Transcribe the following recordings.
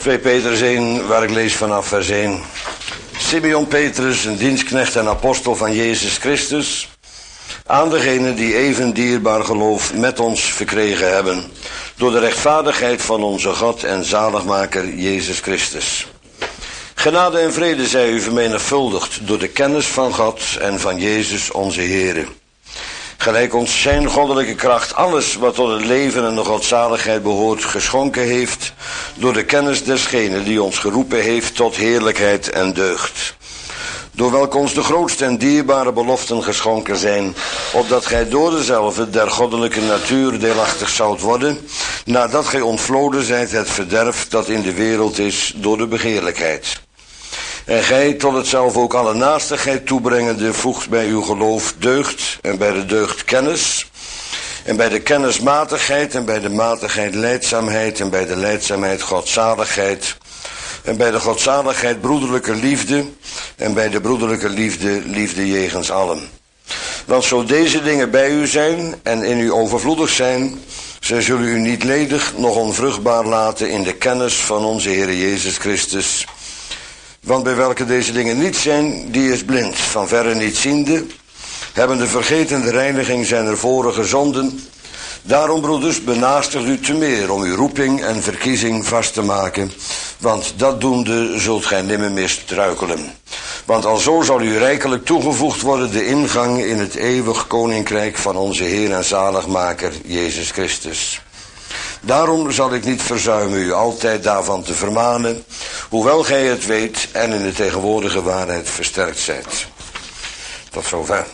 2 Petrus 1, waar ik lees vanaf vers 1. Simeon Petrus, een dienstknecht en apostel van Jezus Christus, aan degenen die even dierbaar geloof met ons verkregen hebben, door de rechtvaardigheid van onze God en zaligmaker Jezus Christus. Genade en vrede zij u vermenigvuldigd door de kennis van God en van Jezus onze Heere. Gelijk ons zijn goddelijke kracht alles wat tot het leven en de godzaligheid behoort geschonken heeft, door de kennis desgene die ons geroepen heeft tot heerlijkheid en deugd. Door welke ons de grootste en dierbare beloften geschonken zijn, opdat gij door dezelfde der goddelijke natuur deelachtig zoudt worden, nadat gij ontvloden zijt het verderf dat in de wereld is door de begeerlijkheid. En gij tot hetzelfde ook alle naastigheid toebrengende voegt bij uw geloof deugd en bij de deugd kennis. En bij de kennis matigheid en bij de matigheid lijdzaamheid en bij de lijdzaamheid godzaligheid. En bij de godzaligheid broederlijke liefde en bij de broederlijke liefde liefde jegens allen. Want zo deze dingen bij u zijn en in u overvloedig zijn, zij zullen u niet ledig noch onvruchtbaar laten in de kennis van onze Heer Jezus Christus. Want bij welke deze dingen niet zijn, die is blind, van verre niet ziende, hebbende vergeten de reiniging zijner vorige zonden. Daarom, broeders, benaastigt u te meer om uw roeping en verkiezing vast te maken, want dat doende zult gij nimmer meer struikelen. Want alzo zal u rijkelijk toegevoegd worden de ingang in het eeuwig koninkrijk van onze Heer en zaligmaker Jezus Christus. Daarom zal ik niet verzuimen u altijd daarvan te vermanen, hoewel gij het weet en in de tegenwoordige waarheid versterkt zijt. Tot zover.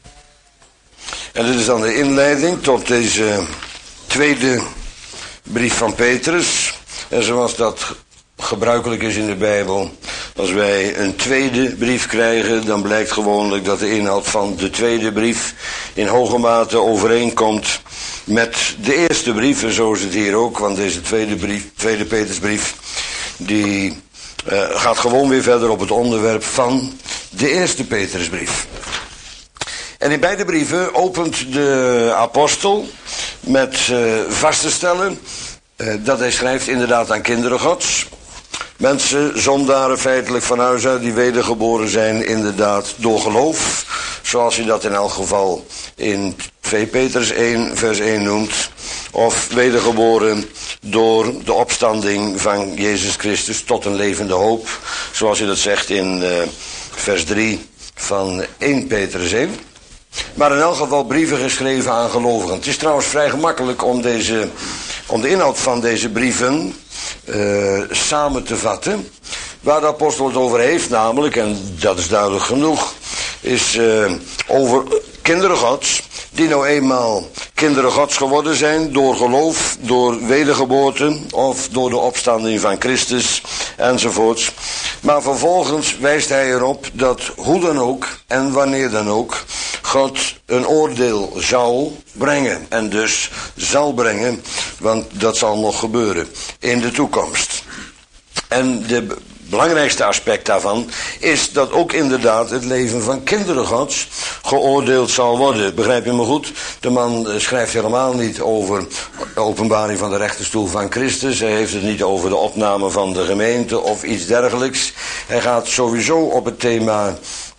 En dit is dan de inleiding tot deze tweede brief van Petrus. En zoals dat gebruikelijk is in de Bijbel, als wij een tweede brief krijgen, dan blijkt gewoonlijk dat de inhoud van de tweede brief in hoge mate overeenkomt met de eerste brief. En zo is het hier ook, want deze tweede Petrusbrief, die gaat gewoon weer verder op het onderwerp van de eerste Petrusbrief. En in beide brieven opent de apostel met vast te stellen dat hij schrijft inderdaad aan kinderen Gods. Mensen, zondaren feitelijk van huis uit, die wedergeboren zijn inderdaad door geloof. Zoals hij dat in elk geval in 2 Petrus 1 vers 1 noemt. Of wedergeboren door de opstanding van Jezus Christus tot een levende hoop. Zoals hij dat zegt in vers 3 van 1 Petrus 1. Maar in elk geval brieven geschreven aan gelovigen. Het is trouwens vrij gemakkelijk om de inhoud van deze brieven samen te vatten. Waar de apostel het over heeft namelijk, en dat is duidelijk genoeg, is over kinderen Gods, die nou eenmaal kinderen Gods geworden zijn door geloof, door wedergeboorte of door de opstanding van Christus enzovoorts. Maar vervolgens wijst hij erop dat hoe dan ook en wanneer dan ook God een oordeel zou brengen en dus zal brengen, want dat zal nog gebeuren in de toekomst. En de belangrijkste aspect daarvan is dat ook inderdaad het leven van kinderen Gods geoordeeld zal worden. Begrijp je me goed? De man schrijft helemaal niet over de openbaring van de rechterstoel van Christus. Hij heeft het niet over de opname van de gemeente of iets dergelijks. Hij gaat sowieso op het thema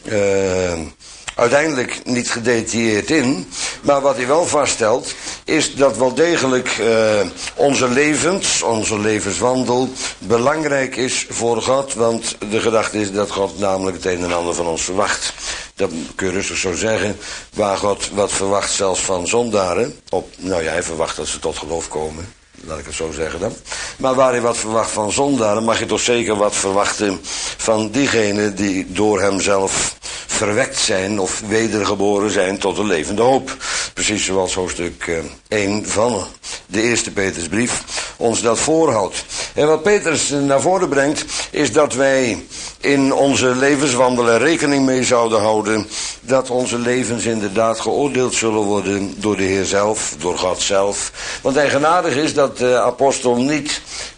uiteindelijk niet gedetailleerd in. Maar wat hij wel vaststelt is dat wel degelijk onze levenswandel belangrijk is voor God. Want de gedachte is dat God namelijk het een en ander van ons verwacht. Dat kun je rustig zo zeggen. Waar God wat verwacht zelfs van zondaren. Hij verwacht dat ze tot geloof komen. Laat ik het zo zeggen dan. Maar waar hij wat verwacht van zondaren, mag je toch zeker wat verwachten van diegenen die door hemzelf verwekt zijn of wedergeboren zijn tot een levende hoop. Precies zoals hoofdstuk 1 van de eerste Petrusbrief ons dat voorhoudt. En wat Petrus naar voren brengt is dat wij in onze levenswandel er rekening mee zouden houden dat onze levens inderdaad geoordeeld zullen worden door de Heer zelf, door God zelf. Want eigenaardig is dat de apostel niet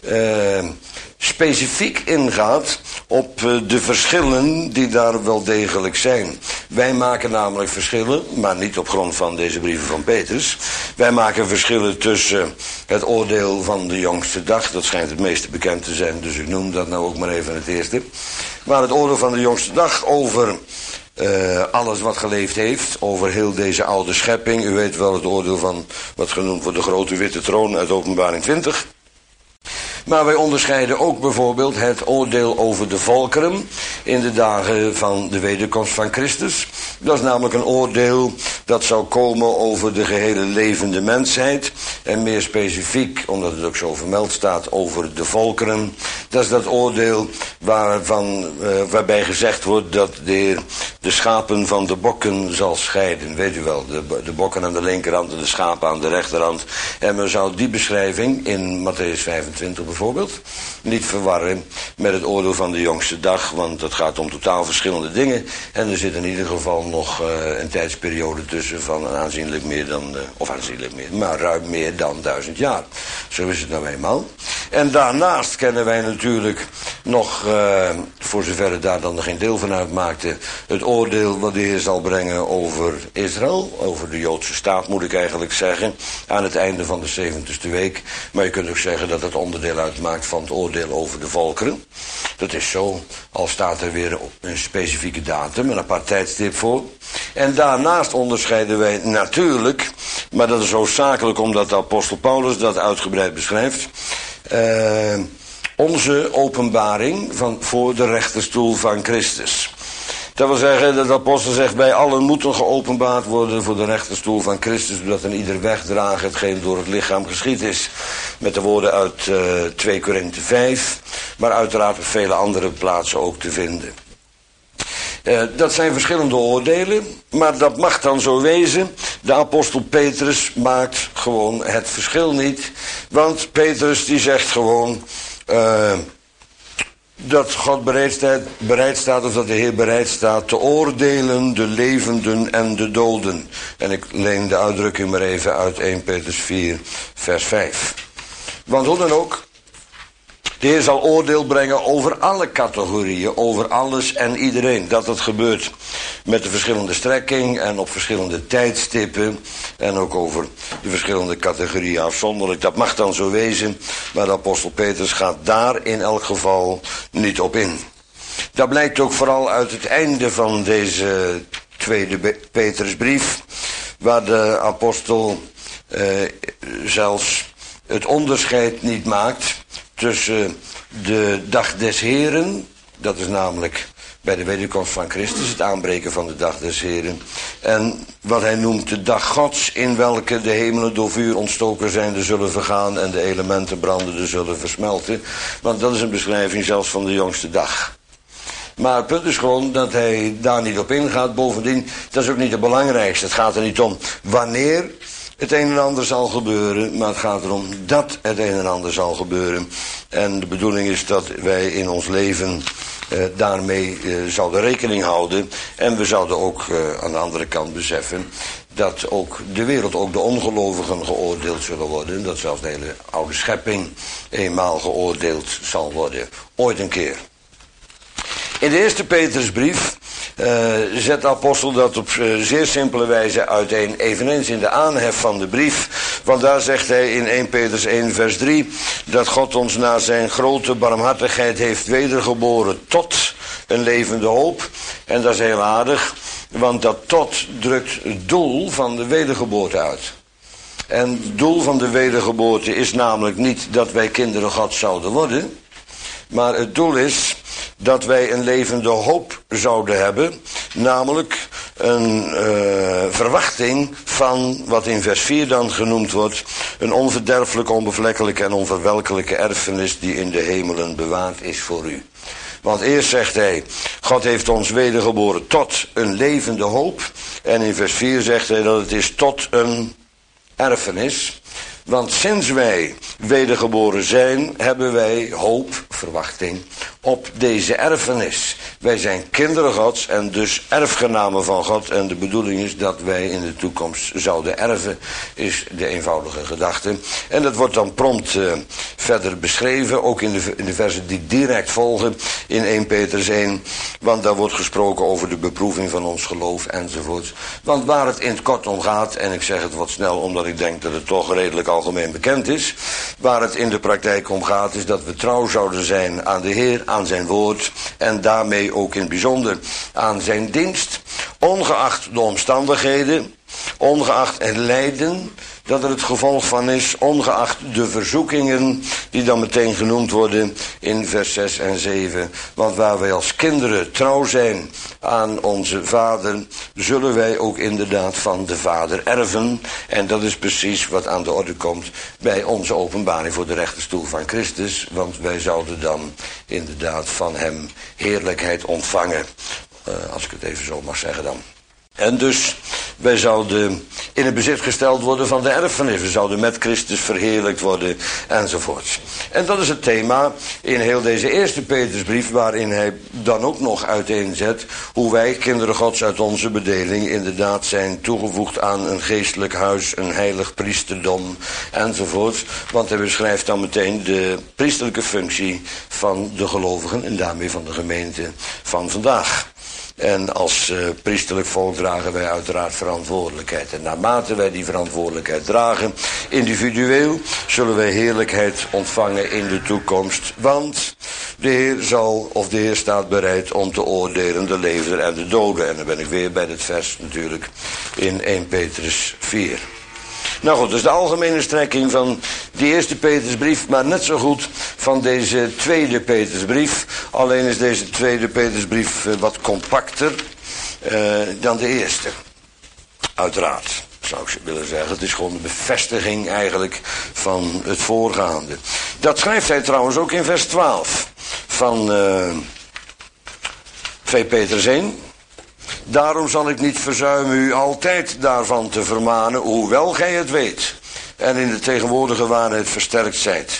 specifiek ingaat op de verschillen die daar wel degelijk zijn. Wij maken namelijk verschillen, maar niet op grond van deze brieven van Petrus. Wij maken verschillen tussen het oordeel van de jongste dag. Dat schijnt het meeste bekend te zijn, dus ik noem dat nou ook maar even het eerste. Maar het oordeel van de jongste dag over alles wat geleefd heeft, over heel deze oude schepping. U weet wel het oordeel van wat genoemd wordt de grote witte troon uit Openbaring 20. Maar wij onderscheiden ook bijvoorbeeld het oordeel over de volkeren in de dagen van de wederkomst van Christus. Dat is namelijk een oordeel dat zou komen over de gehele levende mensheid. En meer specifiek, omdat het ook zo vermeld staat, over de volkeren. Dat is dat oordeel waarbij gezegd wordt dat de schapen van de bokken zal scheiden. Weet u wel, de bokken aan de linkerhand en de schapen aan de rechterhand. En men zou die beschrijving in Mattheüs 25 bijvoorbeeld niet verwarren met het oordeel van de jongste dag. Want het gaat om totaal verschillende dingen. En er zit in ieder geval nog een tijdsperiode tussen van aanzienlijk meer dan, maar ruim meer dan 1000 jaar. Zo is het nou eenmaal. En daarnaast kennen wij natuurlijk nog, voor zover het daar dan geen deel van uitmaakte, het oordeel wat de Heer zal brengen over Israël, over de Joodse staat moet ik eigenlijk zeggen, aan het einde van de 70ste week. Maar je kunt ook zeggen dat het onderdeel uitmaakt van het oordeel over de volkeren. Dat is zo, al staat er weer een specifieke datum, een apart tijdstip voor. En daarnaast onderscheiden wij natuurlijk, maar dat is noodzakelijk omdat de apostel Paulus dat uitgebreid beschrijft, onze openbaring voor de rechterstoel van Christus. Dat wil zeggen dat de apostel zegt, wij allen moeten geopenbaard worden voor de rechterstoel van Christus, zodat een ieder wegdraagt hetgeen door het lichaam geschied is. Met de woorden uit 2 Korinthe 5, maar uiteraard op vele andere plaatsen ook te vinden. Dat zijn verschillende oordelen, maar dat mag dan zo wezen. De apostel Petrus maakt gewoon het verschil niet. Want Petrus die zegt gewoon dat God bereid staat, of dat de Heer bereid staat te oordelen de levenden en de doden. En ik leen de uitdrukking maar even uit 1 Petrus 4 vers 5. Want hoe dan ook, de Heer zal oordeel brengen over alle categorieën, over alles en iedereen. Dat het gebeurt met de verschillende strekking en op verschillende tijdstippen. En ook over de verschillende categorieën afzonderlijk. Dat mag dan zo wezen, maar de apostel Petrus gaat daar in elk geval niet op in. Dat blijkt ook vooral uit het einde van deze tweede Petrusbrief, waar de apostel zelfs het onderscheid niet maakt tussen de dag des Heren, dat is namelijk bij de wederkomst van Christus, het aanbreken van de dag des Heren, en wat hij noemt de dag Gods, in welke de hemelen door vuur ontstoken zijnde zullen vergaan en de elementen brandende zullen versmelten, want dat is een beschrijving zelfs van de jongste dag. Maar het punt is gewoon dat hij daar niet op ingaat. Bovendien, dat is ook niet het belangrijkste. Het gaat er niet om wanneer het een en ander zal gebeuren, maar het gaat erom dat het een en ander zal gebeuren. En de bedoeling is dat wij in ons leven daarmee zouden rekening houden. En we zouden ook aan de andere kant beseffen dat ook de wereld, ook de ongelovigen geoordeeld zullen worden. Dat zelfs de hele oude schepping eenmaal geoordeeld zal worden. Ooit een keer. In de eerste Petrusbrief zet de apostel dat op zeer simpele wijze uiteen, eveneens in de aanhef van de brief. Want daar zegt hij in 1 Petrus 1 vers 3... dat God ons naar zijn grote barmhartigheid heeft wedergeboren tot een levende hoop. En dat is heel aardig, want dat tot drukt het doel van de wedergeboorte uit. En het doel van de wedergeboorte is namelijk niet dat wij kinderen Gods zouden worden, maar het doel is dat wij een levende hoop zouden hebben, namelijk een verwachting van wat in vers 4 dan genoemd wordt, een onverderfelijke, onbevlekkelijke en onverwelkelijke erfenis die in de hemelen bewaard is voor u. Want eerst zegt hij, God heeft ons wedergeboren tot een levende hoop, en in vers 4 zegt hij dat het is tot een erfenis. Want sinds wij wedergeboren zijn, hebben wij hoop verwachting op deze erfenis. Wij zijn kinderen Gods en dus erfgenamen van God. En de bedoeling is dat wij in de toekomst zouden erven, is de eenvoudige gedachte. En dat wordt dan prompt verder beschreven, ook in de versen die direct volgen in 1 Petrus 1. Want daar wordt gesproken over de beproeving van ons geloof enzovoort. Want waar het in het kort om gaat, en ik zeg het wat snel omdat ik denk dat het toch redelijk algemeen bekend is. Waar het in de praktijk om gaat is dat we trouw zouden zijn aan de Heer, aan zijn woord en daarmee ook in het bijzonder aan zijn dienst. Ongeacht de omstandigheden, ongeacht het lijden dat er het gevolg van is, ongeacht de verzoekingen die dan meteen genoemd worden in vers 6 en 7. Want waar wij als kinderen trouw zijn aan onze vader, zullen wij ook inderdaad van de vader erven. En dat is precies wat aan de orde komt bij onze openbaring voor de rechterstoel van Christus. Want wij zouden dan inderdaad van hem heerlijkheid ontvangen. Als ik het even zo mag zeggen dan. En dus, wij zouden in het bezit gesteld worden van de erfenis. We zouden met Christus verheerlijkt worden, enzovoort. En dat is het thema in heel deze eerste Petrusbrief, waarin hij dan ook nog uiteenzet hoe wij, kinderen Gods uit onze bedeling, inderdaad zijn toegevoegd aan een geestelijk huis, een heilig priesterdom, enzovoort. Want hij beschrijft dan meteen de priesterlijke functie van de gelovigen en daarmee van de gemeente van vandaag. En als priesterlijk volk dragen wij uiteraard verantwoordelijkheid. En naarmate wij die verantwoordelijkheid dragen, individueel, zullen wij heerlijkheid ontvangen in de toekomst. Want de Heer staat bereid om te oordelen de levenden en de doden. En dan ben ik weer bij het vers natuurlijk in 1 Petrus 4. Nou goed, dus de algemene strekking van die eerste Petrusbrief, maar net zo goed van deze tweede Petrusbrief. Alleen is deze tweede Petrusbrief wat compacter dan de eerste. Uiteraard, zou ik willen zeggen. Het is gewoon de bevestiging eigenlijk van het voorgaande. Dat schrijft hij trouwens ook in vers 12 van 2 Petrus 1. Daarom zal ik niet verzuimen u altijd daarvan te vermanen, hoewel gij het weet en in de tegenwoordige waarheid versterkt zijt.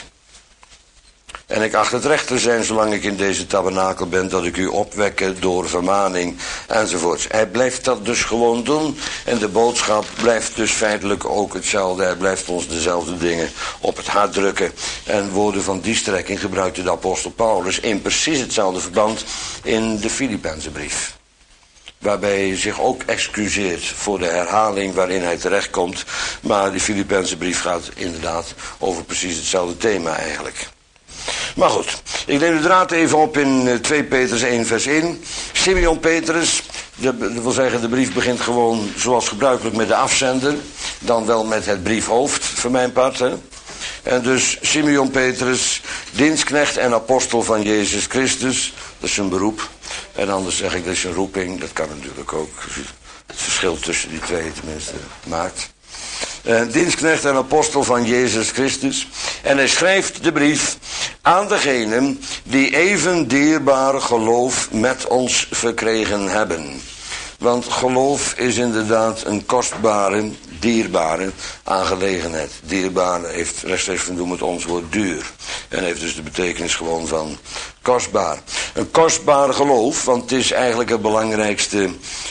En ik acht het recht te zijn, zolang ik in deze tabernakel ben, dat ik u opwekke door vermaning enzovoorts. Hij blijft dat dus gewoon doen en de boodschap blijft dus feitelijk ook hetzelfde. Hij blijft ons dezelfde dingen op het hart drukken. En woorden van die strekking gebruikte de apostel Paulus in precies hetzelfde verband in de Filippenzenbrief. Waarbij hij zich ook excuseert voor de herhaling waarin hij terechtkomt. Maar die Filippenzenbrief gaat inderdaad over precies hetzelfde thema eigenlijk. Maar goed, ik neem de draad even op in 2 Petrus 1 vers 1. Simeon Petrus, dat wil zeggen de brief begint gewoon zoals gebruikelijk met de afzender. Dan wel met het briefhoofd, voor mijn part. Hè? En dus Simeon Petrus, dienstknecht en apostel van Jezus Christus. Dat is een beroep. En anders zeg ik dat is een roeping. Dat kan natuurlijk ook. Het verschil tussen die twee tenminste maakt. Dienstknecht en apostel van Jezus Christus. En hij schrijft de brief aan degenen die even dierbaar geloof met ons verkregen hebben. Want geloof is inderdaad een kostbare, dierbare aangelegenheid. Dierbaar heeft rechtstreeks vernoemd met ons woord duur. En heeft dus de betekenis gewoon van kostbaar. Een kostbaar geloof, want het is eigenlijk het belangrijkste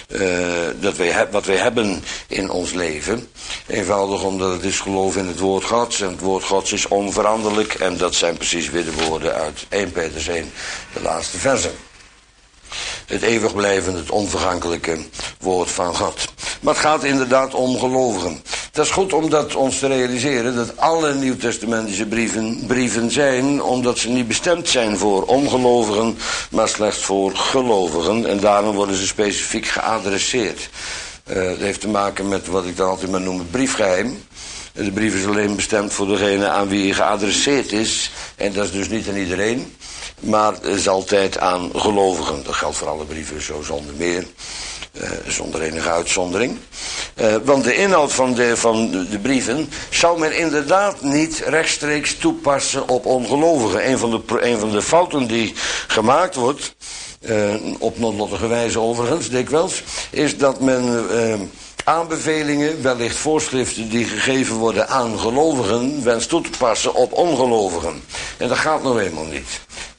wat wij hebben in ons leven. Eenvoudig omdat het is geloof in het woord Gods. En het woord Gods is onveranderlijk. En dat zijn precies weer de woorden uit 1 Petrus 1, de laatste versen. Het eeuwig blijvende, het onvergankelijke woord van God. Maar het gaat inderdaad om gelovigen. Dat is goed om dat ons te realiseren, dat alle nieuwtestamentische brieven zijn, omdat ze niet bestemd zijn voor ongelovigen, maar slechts voor gelovigen. En daarom worden ze specifiek geadresseerd. Dat heeft te maken met wat ik dan altijd maar noem het briefgeheim. De brief is alleen bestemd voor degene aan wie hij geadresseerd is. En dat is dus niet aan iedereen. Maar het is altijd aan gelovigen. Dat geldt voor alle brieven zo zonder meer. Zonder enige uitzondering. Want de inhoud van de brieven zou men inderdaad niet rechtstreeks toepassen op ongelovigen. Een van de fouten die gemaakt wordt, op noodlottige wijze overigens dikwijls, is dat men aanbevelingen, wellicht voorschriften die gegeven worden aan gelovigen, wenst toe te passen op ongelovigen. En dat gaat nou eenmaal niet.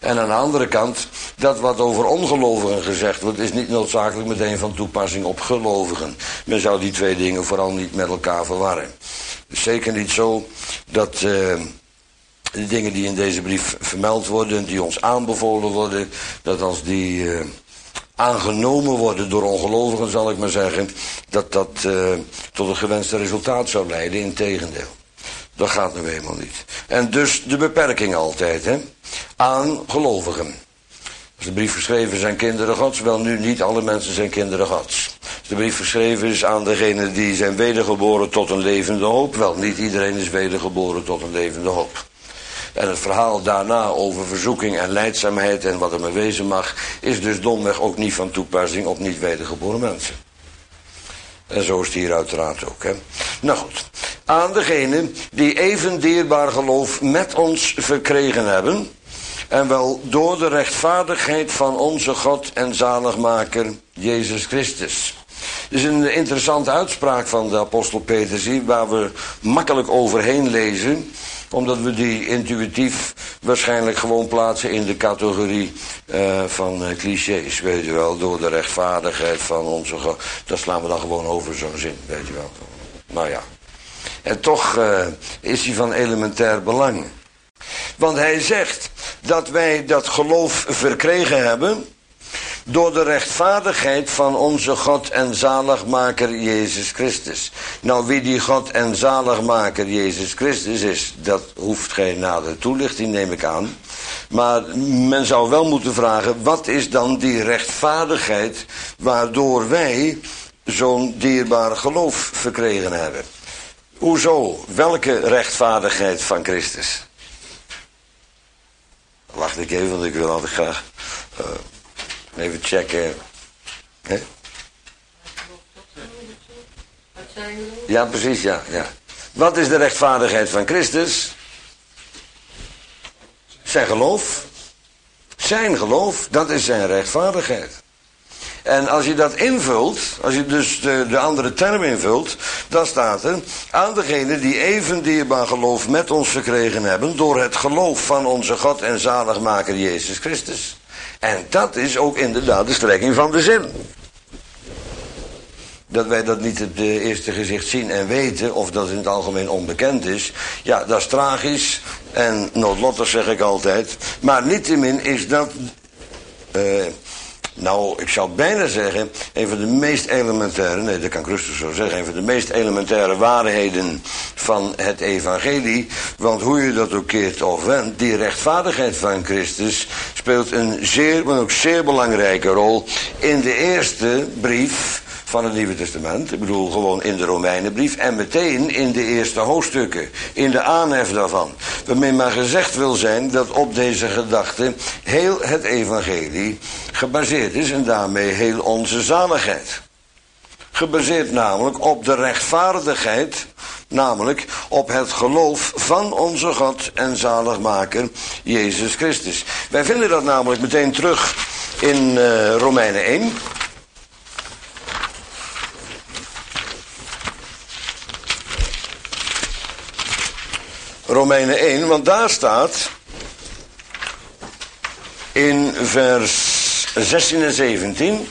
En aan de andere kant, dat wat over ongelovigen gezegd wordt, is niet noodzakelijk meteen van toepassing op gelovigen. Men zou die twee dingen vooral niet met elkaar verwarren. Het is zeker niet zo dat de dingen die in deze brief vermeld worden, die ons aanbevolen worden, dat als die aangenomen worden door ongelovigen, zal ik maar zeggen, dat tot een gewenste resultaat zou leiden. Integendeel. Dat gaat nu eenmaal niet. En dus de beperking altijd, hè, aan gelovigen. Als de brief geschreven zijn kinderen Gods, wel nu niet alle mensen zijn kinderen Gods. Als de brief geschreven is aan degenen die zijn wedergeboren tot een levende hoop, wel niet iedereen is wedergeboren tot een levende hoop. En het verhaal daarna over verzoeking en lijdzaamheid en wat er mee wezen mag, is dus domweg ook niet van toepassing op niet wedergeboren mensen. En zo is het hier uiteraard ook, hè. Nou goed. Aan degenen die even dierbaar geloof met ons verkregen hebben, en wel door de rechtvaardigheid van onze God en zaligmaker Jezus Christus. Het is een interessante uitspraak van de apostel Petrus hier, waar we makkelijk overheen lezen, omdat we die intuïtief waarschijnlijk gewoon plaatsen in de categorie van clichés, weet je wel, door de rechtvaardigheid van onze God. Dat slaan we dan gewoon over zo'n zin, weet je wel. Nou ja. En toch is hij van elementair belang. Want hij zegt dat wij dat geloof verkregen hebben door de rechtvaardigheid van onze God en zaligmaker Jezus Christus. Nou, wie die God en zaligmaker Jezus Christus is, dat hoeft geen nadere toelichting, neem ik aan. Maar men zou wel moeten vragen, wat is dan die rechtvaardigheid waardoor wij zo'n dierbaar geloof verkregen hebben? Hoezo? Welke rechtvaardigheid van Christus? Wacht ik even, want ik wil altijd graag even checken. Hè? Ja, precies, ja. Wat is de rechtvaardigheid van Christus? Zijn geloof. Zijn geloof, dat is zijn rechtvaardigheid. En als je dat invult, als je dus de andere term invult, dan staat er, aan degenen die even dierbaar geloof met ons verkregen hebben, door het geloof van onze God en zaligmaker Jezus Christus. En dat is ook inderdaad de strekking van de zin. Dat wij dat niet op het eerste gezicht zien en weten, of dat in het algemeen onbekend is, ja, dat is tragisch en noodlottig, zeg ik altijd. Maar niettemin is dat, nou, ik zou bijna zeggen, een van de meest elementaire, nee, dat kan ik rustig zo zeggen, een van de meest elementaire waarheden van het evangelie. Want hoe je dat ook keert of wendt, die rechtvaardigheid van Christus speelt een zeer, maar ook zeer belangrijke rol in de eerste brief van het Nieuwe Testament. Ik bedoel gewoon in de Romeinenbrief en meteen in de eerste hoofdstukken, in de aanhef daarvan. Waarmee maar gezegd wil zijn dat op deze gedachte heel het evangelie gebaseerd is en daarmee heel onze zaligheid. Gebaseerd namelijk op de rechtvaardigheid, namelijk op het geloof van onze God en zaligmaker Jezus Christus. Wij vinden dat namelijk meteen terug in Romeinen 1. Romeinen 1, want daar staat in vers 16 en 17...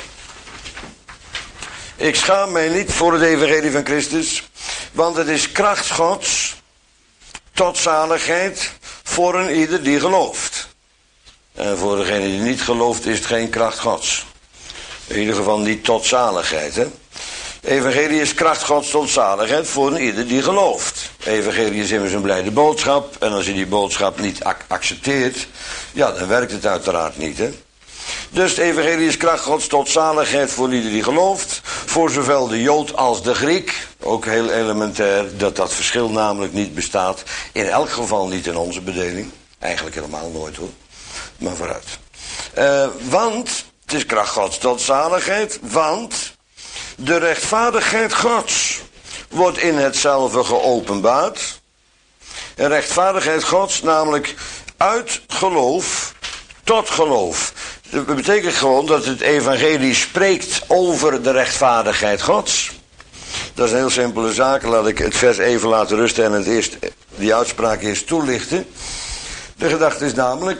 Ik schaam mij niet voor het evangelie van Christus, want het is kracht Gods tot zaligheid voor een ieder die gelooft. En voor degene die niet gelooft is het geen kracht Gods. In ieder geval niet tot zaligheid, hè. Evangelie is kracht Gods tot zaligheid voor een ieder die gelooft. Evangelie is immers een blijde boodschap. En als je die boodschap niet accepteert, ja, dan werkt het uiteraard niet, hè. Dus de evangelie is kracht Gods tot zaligheid voor ieder die gelooft. Voor zowel de Jood als de Griek. Ook heel elementair dat verschil namelijk niet bestaat. In elk geval niet in onze bedeling. Eigenlijk helemaal nooit, hoor. Maar vooruit. Want het is kracht Gods tot zaligheid. Want de rechtvaardigheid Gods wordt in hetzelfde geopenbaard. En rechtvaardigheid Gods namelijk uit geloof tot geloof. Dat betekent gewoon dat het evangelie spreekt over de rechtvaardigheid Gods. Dat is een heel simpele zaak. Laat ik het vers even laten rusten en het eerst die uitspraak eerst toelichten. De gedachte is namelijk,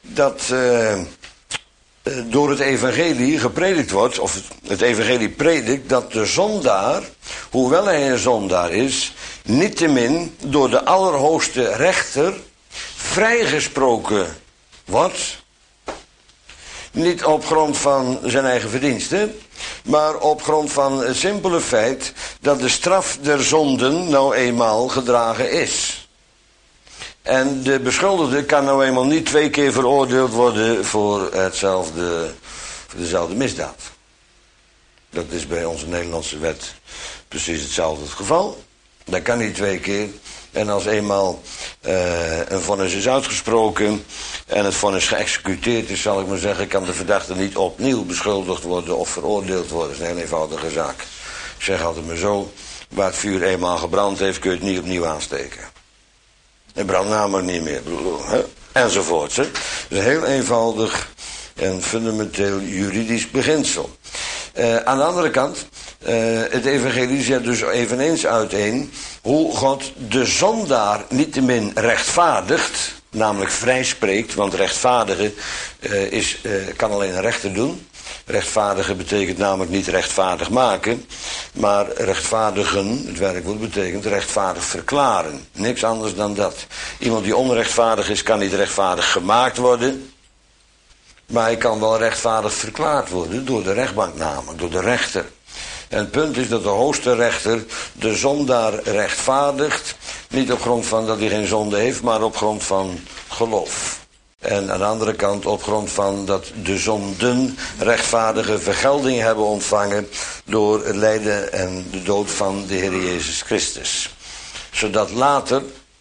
dat door het evangelie gepredikt wordt, of het evangelie predikt, dat de zondaar, hoewel hij een zondaar is, niettemin door de Allerhoogste Rechter vrijgesproken wordt. Niet op grond van zijn eigen verdiensten, maar op grond van het simpele feit dat de straf der zonden nou eenmaal gedragen is. En de beschuldigde kan nou eenmaal niet 2 keer veroordeeld worden voor dezelfde misdaad. Dat is bij onze Nederlandse wet precies hetzelfde het geval. Dat kan niet 2 keer. En als eenmaal een vonnis is uitgesproken en het vonnis geëxecuteerd is, zal ik maar zeggen, kan de verdachte niet opnieuw beschuldigd worden of veroordeeld worden. Dat is een heel eenvoudige zaak. Ik zeg altijd maar zo, waar het vuur eenmaal gebrand heeft, kun je het niet opnieuw aansteken. Het brandt namelijk niet meer, enzovoort. Het is een heel eenvoudig en fundamenteel juridisch beginsel. Aan de andere kant, het evangelie zet dus eveneens uiteen hoe God de zondaar niettemin rechtvaardigt, namelijk vrijspreekt, want rechtvaardigen kan alleen een rechter doen. Rechtvaardigen betekent namelijk niet rechtvaardig maken, maar rechtvaardigen, het werkwoord betekent rechtvaardig verklaren. Niks anders dan dat. Iemand die onrechtvaardig is, kan niet rechtvaardig gemaakt worden, maar hij kan wel rechtvaardig verklaard worden door de rechtbank namelijk, door de rechter. En het punt is dat de hoogste rechter de zondaar rechtvaardigt, niet op grond van dat hij geen zonde heeft, maar op grond van geloof. En aan de andere kant op grond van dat de zonden rechtvaardige vergelding hebben ontvangen door het lijden en de dood van de Heer Jezus Christus. Zodat later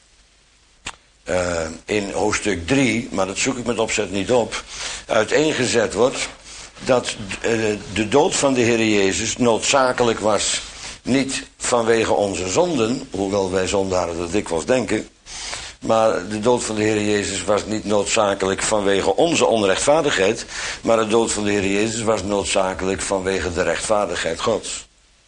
in hoofdstuk 3, maar dat zoek ik met opzet niet op, uiteengezet wordt dat de dood van de Heer Jezus noodzakelijk was, niet vanwege onze zonden, hoewel wij zondaren dat dikwijls denken, maar de dood van de Heer Jezus was niet noodzakelijk vanwege onze onrechtvaardigheid, maar de dood van de Heer Jezus was noodzakelijk vanwege de rechtvaardigheid Gods.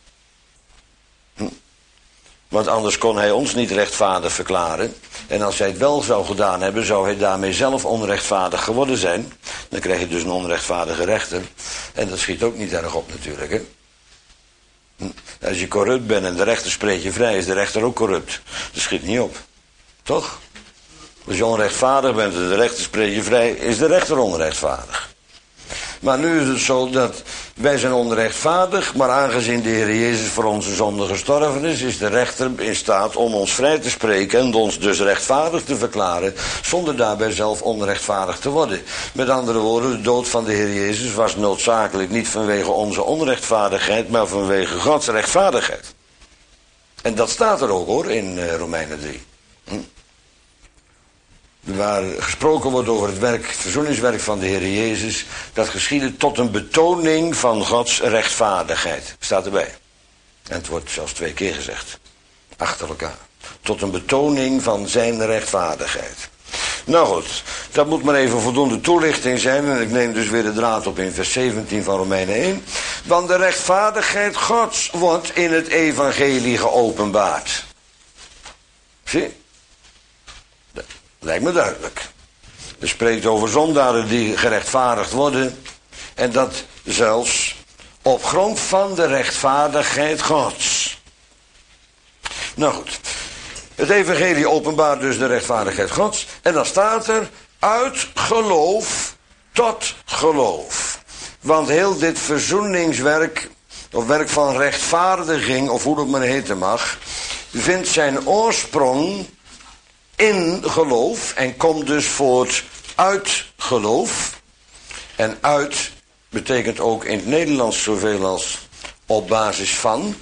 Want anders kon hij ons niet rechtvaardig verklaren. En als hij het wel zou gedaan hebben, zou hij daarmee zelf onrechtvaardig geworden zijn. Dan krijg je dus een onrechtvaardige rechter. En dat schiet ook niet erg op natuurlijk. Hè? Als je corrupt bent en de rechter spreekt je vrij, is de rechter ook corrupt. Dat schiet niet op. Toch? Als je onrechtvaardig bent en de rechter spreekt je vrij, is de rechter onrechtvaardig. Maar nu is het zo dat wij zijn onrechtvaardig, maar aangezien de Heer Jezus voor onze zonde gestorven is de rechter in staat om ons vrij te spreken en ons dus rechtvaardig te verklaren, zonder daarbij zelf onrechtvaardig te worden. Met andere woorden, de dood van de Heer Jezus was noodzakelijk niet vanwege onze onrechtvaardigheid, maar vanwege Gods rechtvaardigheid. En dat staat er ook hoor, in Romeinen 3. Waar gesproken wordt over het verzoeningswerk van de Heer Jezus, dat geschiedde tot een betoning van Gods rechtvaardigheid. Staat erbij. En het wordt zelfs 2 keer gezegd. Achter elkaar. Tot een betoning van zijn rechtvaardigheid. Nou goed, dat moet maar even voldoende toelichting zijn. En ik neem dus weer de draad op in vers 17 van Romeinen 1. Want de rechtvaardigheid Gods wordt in het evangelie geopenbaard. Zie? Lijkt me duidelijk. Er spreekt over zondaren die gerechtvaardigd worden. En dat zelfs op grond van de rechtvaardigheid Gods. Nou goed. Het evangelie openbaart dus de rechtvaardigheid Gods. En dan staat er uit geloof tot geloof. Want heel dit verzoeningswerk, of werk van rechtvaardiging, of hoe dat maar heten mag, vindt zijn oorsprong in geloof en komt dus voort uit geloof. En uit betekent ook in het Nederlands zoveel als op basis van.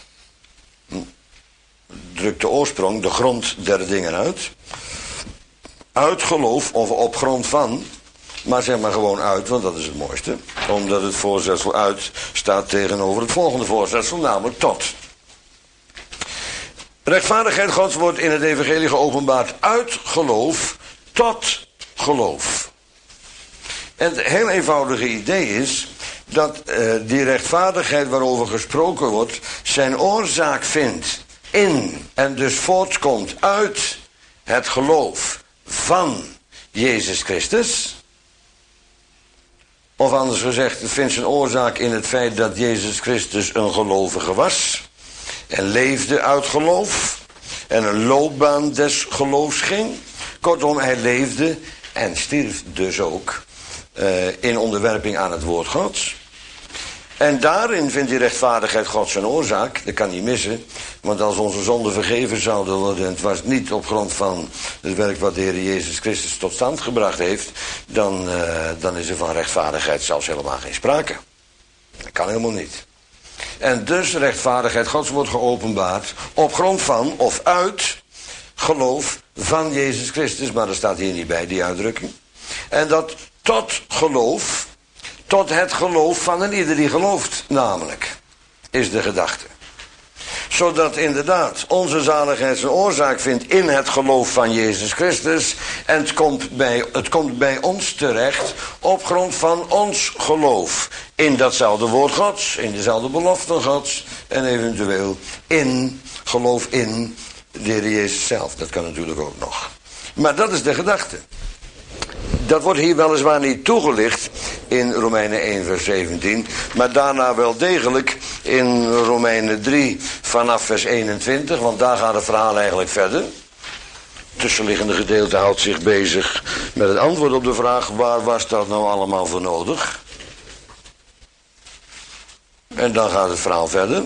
Drukt de oorsprong, de grond der dingen uit. Uit geloof of op grond van. Maar zeg maar gewoon uit, want dat is het mooiste. Omdat het voorzetsel uit staat tegenover het volgende voorzetsel, namelijk tot. Rechtvaardigheid Gods wordt in het evangelie geopenbaard uit geloof tot geloof. En het heel eenvoudige idee is dat die rechtvaardigheid waarover gesproken wordt zijn oorzaak vindt in en dus voortkomt uit het geloof van Jezus Christus. Of anders gezegd, het vindt zijn oorzaak in het feit dat Jezus Christus een gelovige was. En leefde uit geloof. En een loopbaan des geloofs ging. Kortom, hij leefde en stierf dus ook in onderwerping aan het woord Gods. En daarin vindt die rechtvaardigheid God zijn oorzaak. Dat kan niet missen. Want als onze zonden vergeven zouden worden, en het was niet op grond van het werk wat de Heer Jezus Christus tot stand gebracht heeft, dan is er van rechtvaardigheid zelfs helemaal geen sprake. Dat kan helemaal niet. En dus rechtvaardigheid Gods wordt geopenbaard op grond van of uit geloof van Jezus Christus. Maar dat staat hier niet bij, die uitdrukking. En dat tot geloof, tot het geloof van een ieder die gelooft, namelijk, is de gedachte. Zodat inderdaad onze zaligheid zijn oorzaak vindt in het geloof van Jezus Christus. En het komt bij ons terecht op grond van ons geloof. In datzelfde woord Gods, in dezelfde belofte Gods. En eventueel in geloof in de Heer Jezus zelf. Dat kan natuurlijk ook nog. Maar dat is de gedachte. Dat wordt hier weliswaar niet toegelicht in Romeinen 1 vers 17. Maar daarna wel degelijk in Romeinen 3 vanaf vers 21. Want daar gaat het verhaal eigenlijk verder. Het tussenliggende gedeelte houdt zich bezig met het antwoord op de vraag: waar was dat nou allemaal voor nodig? En dan gaat het verhaal verder.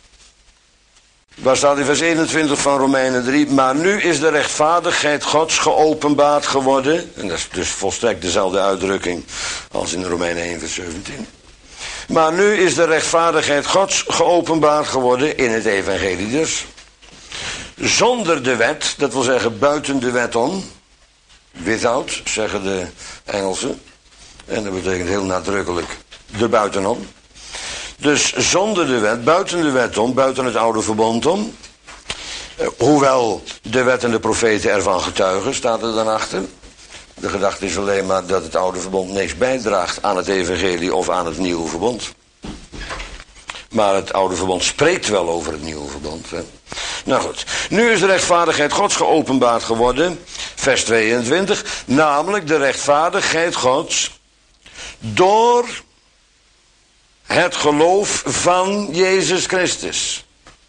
Waar staat in vers 21 van Romeinen 3? Maar nu is de rechtvaardigheid Gods geopenbaard geworden. En dat is dus volstrekt dezelfde uitdrukking als in Romeinen 1 vers 17. Maar nu is de rechtvaardigheid Gods geopenbaard geworden in het evangelie dus. Zonder de wet, dat wil zeggen buiten de wet om. Without, zeggen de Engelsen. En dat betekent heel nadrukkelijk erbuitenom. Dus zonder de wet, buiten de wet om, buiten het oude verbond om. Hoewel de wet en de profeten ervan getuigen, staat er dan achter. De gedachte is alleen maar dat het oude verbond niks bijdraagt aan het evangelie of aan het nieuwe verbond. Maar het oude verbond spreekt wel over het nieuwe verbond. Hè? Nou goed, nu is de rechtvaardigheid Gods geopenbaard geworden. Vers 22, namelijk de rechtvaardigheid Gods door het geloof van Jezus Christus.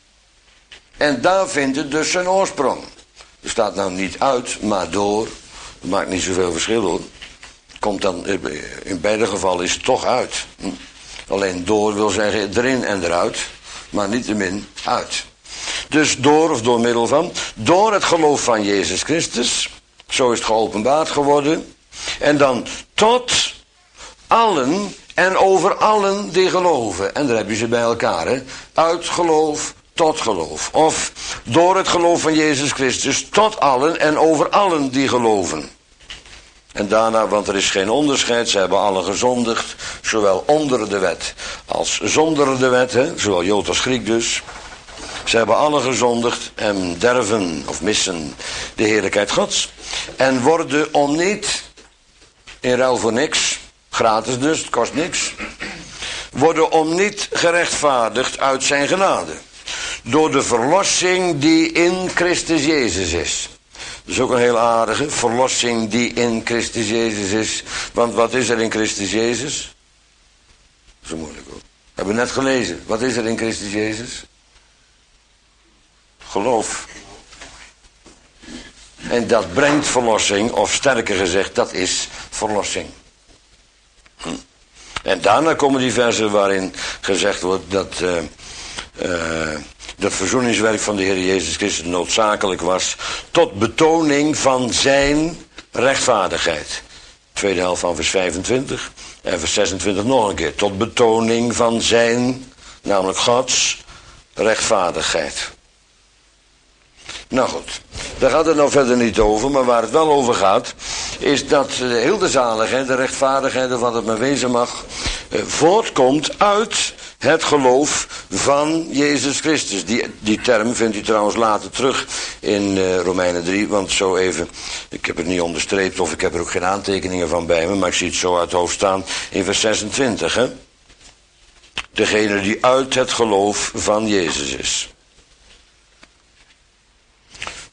En daar vindt het dus zijn oorsprong. Er staat nou niet uit, maar door. Dat maakt niet zoveel verschil hoor. Komt dan, in beide gevallen is het toch uit. Alleen door wil zeggen erin en eruit. Maar niettemin uit. Dus door of door middel van. Door het geloof van Jezus Christus. Zo is het geopenbaard geworden. En dan tot allen en over allen die geloven. En daar heb je ze bij elkaar. Hè? Uit geloof tot geloof. Of door het geloof van Jezus Christus tot allen en over allen die geloven. En daarna, want er is geen onderscheid, ze hebben allen gezondigd. Zowel onder de wet als zonder de wet. Hè? Zowel Jood als Griek dus. Ze hebben allen gezondigd en derven of missen de heerlijkheid Gods. En worden om niet, in ruil voor niks, gratis dus, het kost niks, worden om niet gerechtvaardigd uit zijn genade. Door de verlossing die in Christus Jezus is. Dat is ook een heel aardige, verlossing die in Christus Jezus is. Want wat is er in Christus Jezus? Zo moeilijk hoor. Hebben we net gelezen. Wat is er in Christus Jezus? Geloof. En dat brengt verlossing, of sterker gezegd, dat is verlossing. En daarna komen die versen waarin gezegd wordt dat dat verzoeningswerk van de Heer Jezus Christus noodzakelijk was tot betoning van zijn rechtvaardigheid. Tweede helft van vers 25 en vers 26 nog een keer. Tot betoning van zijn, namelijk Gods, rechtvaardigheid. Nou goed, daar gaat het nou verder niet over, maar waar het wel over gaat, is dat heel de zaligheid, de rechtvaardigheid of wat het maar wezen mag, voortkomt uit het geloof van Jezus Christus. Die term vindt u trouwens later terug in Romeinen 3, want zo even, ik heb het niet onderstreept of ik heb er ook geen aantekeningen van bij me, maar ik zie het zo uit het hoofd staan in vers 26. Hè? Degene die uit het geloof van Jezus is.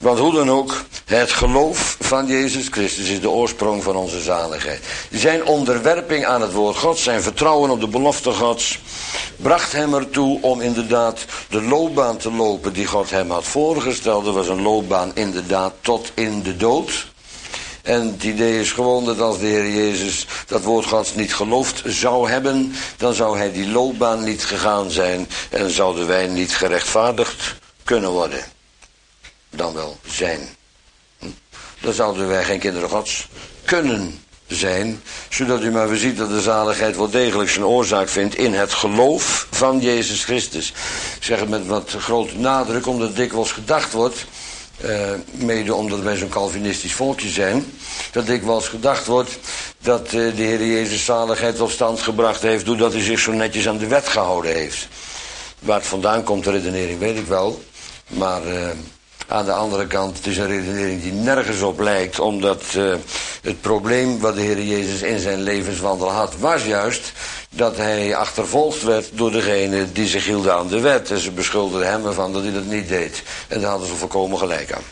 Want hoe dan ook, het geloof van Jezus Christus is de oorsprong van onze zaligheid. Zijn onderwerping aan het woord Gods, zijn vertrouwen op de belofte Gods, bracht hem ertoe om inderdaad de loopbaan te lopen die God hem had voorgesteld. Dat was een loopbaan inderdaad tot in de dood. En het idee is gewoon dat als de Heer Jezus dat woord Gods niet geloofd zou hebben, dan zou hij die loopbaan niet gegaan zijn en zouden wij niet gerechtvaardigd kunnen worden. Dan wel zijn. Dan zouden wij geen kinderen Gods kunnen zijn, zodat u maar weer ziet dat de zaligheid wel degelijk zijn oorzaak vindt in het geloof van Jezus Christus. Ik zeg het met wat grote nadruk, omdat het dikwijls gedacht wordt, mede omdat wij zo'n Calvinistisch volkje zijn, dat dikwijls gedacht wordt dat de Heer Jezus zaligheid tot stand gebracht heeft doordat hij zich zo netjes aan de wet gehouden heeft. Waar het vandaan komt, de redenering, weet ik wel, maar aan de andere kant, het is een redenering die nergens op lijkt, omdat het probleem wat de Heer Jezus in zijn levenswandel had, was juist dat hij achtervolgd werd door degene die zich hielden aan de wet. En ze beschuldigden hem ervan dat hij dat niet deed. En daar hadden ze volkomen gelijk aan.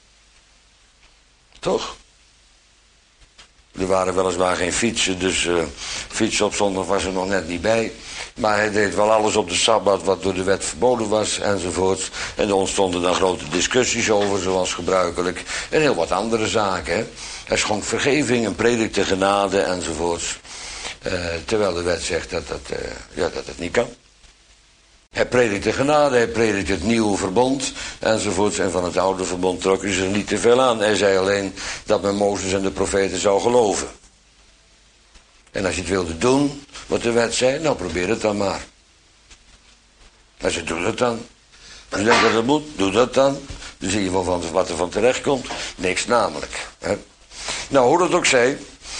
Toch? Er waren weliswaar geen fietsen, dus fietsen op zondag was er nog net niet bij. Maar hij deed wel alles op de Sabbat wat door de wet verboden was enzovoort. En er ontstonden dan grote discussies over, zoals gebruikelijk. En heel wat andere zaken. Hè? Hij schonk vergeving en predikte genade enzovoort. Terwijl de wet zegt dat het niet kan. Hij predikte genade, hij predikte het nieuwe verbond enzovoort. En van het oude verbond trok hij zich niet te veel aan. Hij zei alleen dat men Mozes en de profeten zou geloven. En als je het wilde doen, wat de wet zei, nou probeer het dan maar. Als je doet het dan. Als je denkt dat het moet, doe dat dan. Dan zie je wel van wat er van terecht komt. Niks namelijk. Hè? Nou, hoe dat ook zij,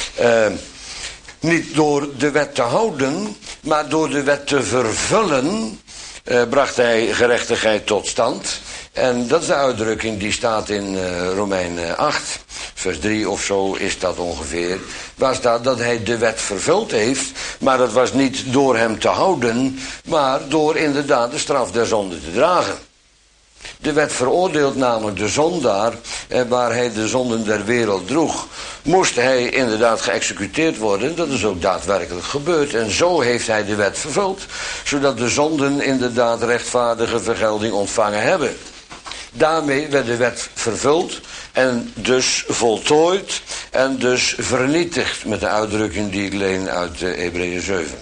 niet door de wet te houden, maar door de wet te vervullen, bracht hij gerechtigheid tot stand. En dat is de uitdrukking die staat in Romeinen 8, vers 3 of zo is dat ongeveer. Waar staat dat hij de wet vervuld heeft, maar dat was niet door hem te houden, maar door inderdaad de straf der zonde te dragen. De wet veroordeelt namelijk de zondaar, en waar hij de zonden der wereld droeg, moest hij inderdaad geëxecuteerd worden. Dat is ook daadwerkelijk gebeurd. En zo heeft hij de wet vervuld, zodat de zonden inderdaad rechtvaardige vergelding ontvangen hebben. Daarmee werd de wet vervuld en dus voltooid en dus vernietigd, met de uitdrukking die ik leen uit Hebreeën 7.